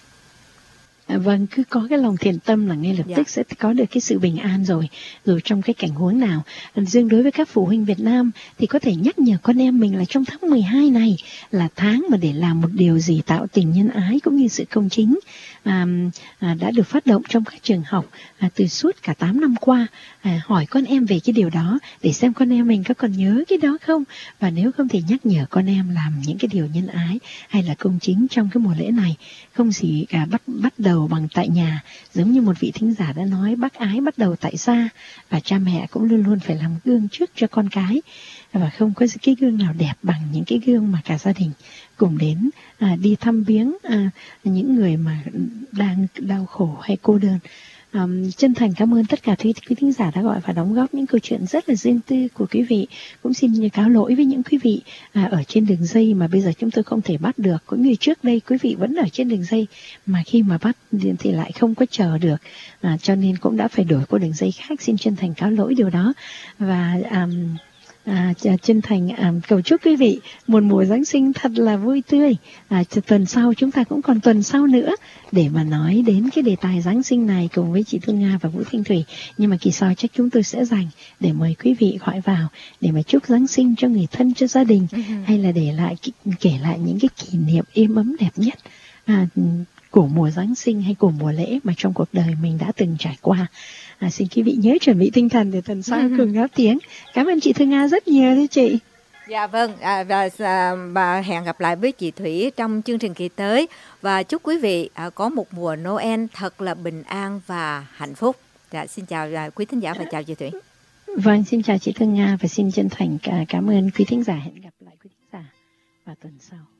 Vâng, cứ có cái lòng thiện tâm là ngay lập tức sẽ có được cái sự bình an rồi. Dù trong cái cảnh huống nào. Riêng đối với các phụ huynh Việt Nam thì có thể nhắc nhở con em mình là trong tháng 12 này là tháng mà để làm một điều gì tạo tình nhân ái cũng như sự công chính đã được phát động trong các trường học từ suốt cả 8 năm qua. Hỏi con em về cái điều đó để xem con em mình có còn nhớ cái đó không, và nếu không thì nhắc nhở con em làm những cái điều nhân ái hay là công chính trong cái mùa lễ này. Không chỉ cả bắt đầu bằng tại nhà, giống như một vị thính giả đã nói, bác ái bắt đầu tại gia, và cha mẹ cũng luôn luôn phải làm gương trước cho con cái, và không có cái gương nào đẹp bằng những cái gương mà cả gia đình cùng đến đi thăm viếng những người mà đang đau khổ hay cô đơn. Chân thành cảm ơn tất cả quý thính giả đã gọi và đóng góp những câu chuyện rất là riêng tư của quý vị. Cũng xin cáo lỗi với những quý vị ở trên đường dây mà bây giờ chúng tôi không thể bắt được, cũng như trước đây quý vị vẫn ở trên đường dây mà khi mà bắt thì lại không có chờ được, cho nên cũng đã phải đổi qua đường dây khác. Xin chân thành cáo lỗi điều đó, và chân thành cầu chúc quý vị một mùa Giáng sinh thật là vui tươi. Tuần sau chúng ta cũng còn tuần sau nữa để mà nói đến cái đề tài Giáng sinh này cùng với chị Thu Nga và Vũ Thanh Thủy. Nhưng mà kỳ sau chắc chúng tôi sẽ dành để mời quý vị gọi vào để mà chúc Giáng sinh cho người thân, cho gia đình, hay là để lại kể lại những cái kỷ niệm êm ấm đẹp nhất của mùa Giáng sinh hay của mùa lễ mà trong cuộc đời mình đã từng trải qua. Xin quý vị nhớ chuẩn bị tinh thần để tuần sau cùng góp tiếng. Cảm ơn chị Thư Nga rất nhiều thưa chị. Dạ vâng, và hẹn gặp lại với chị Thủy trong chương trình kỳ tới, và chúc quý vị có một mùa Noel thật là bình an và hạnh phúc. Dạ, xin chào quý thính giả và chào chị Thủy. Vâng, xin chào chị Thư Nga và xin chân thành cảm ơn quý thính giả. Hẹn gặp lại quý thính giả vào tuần sau.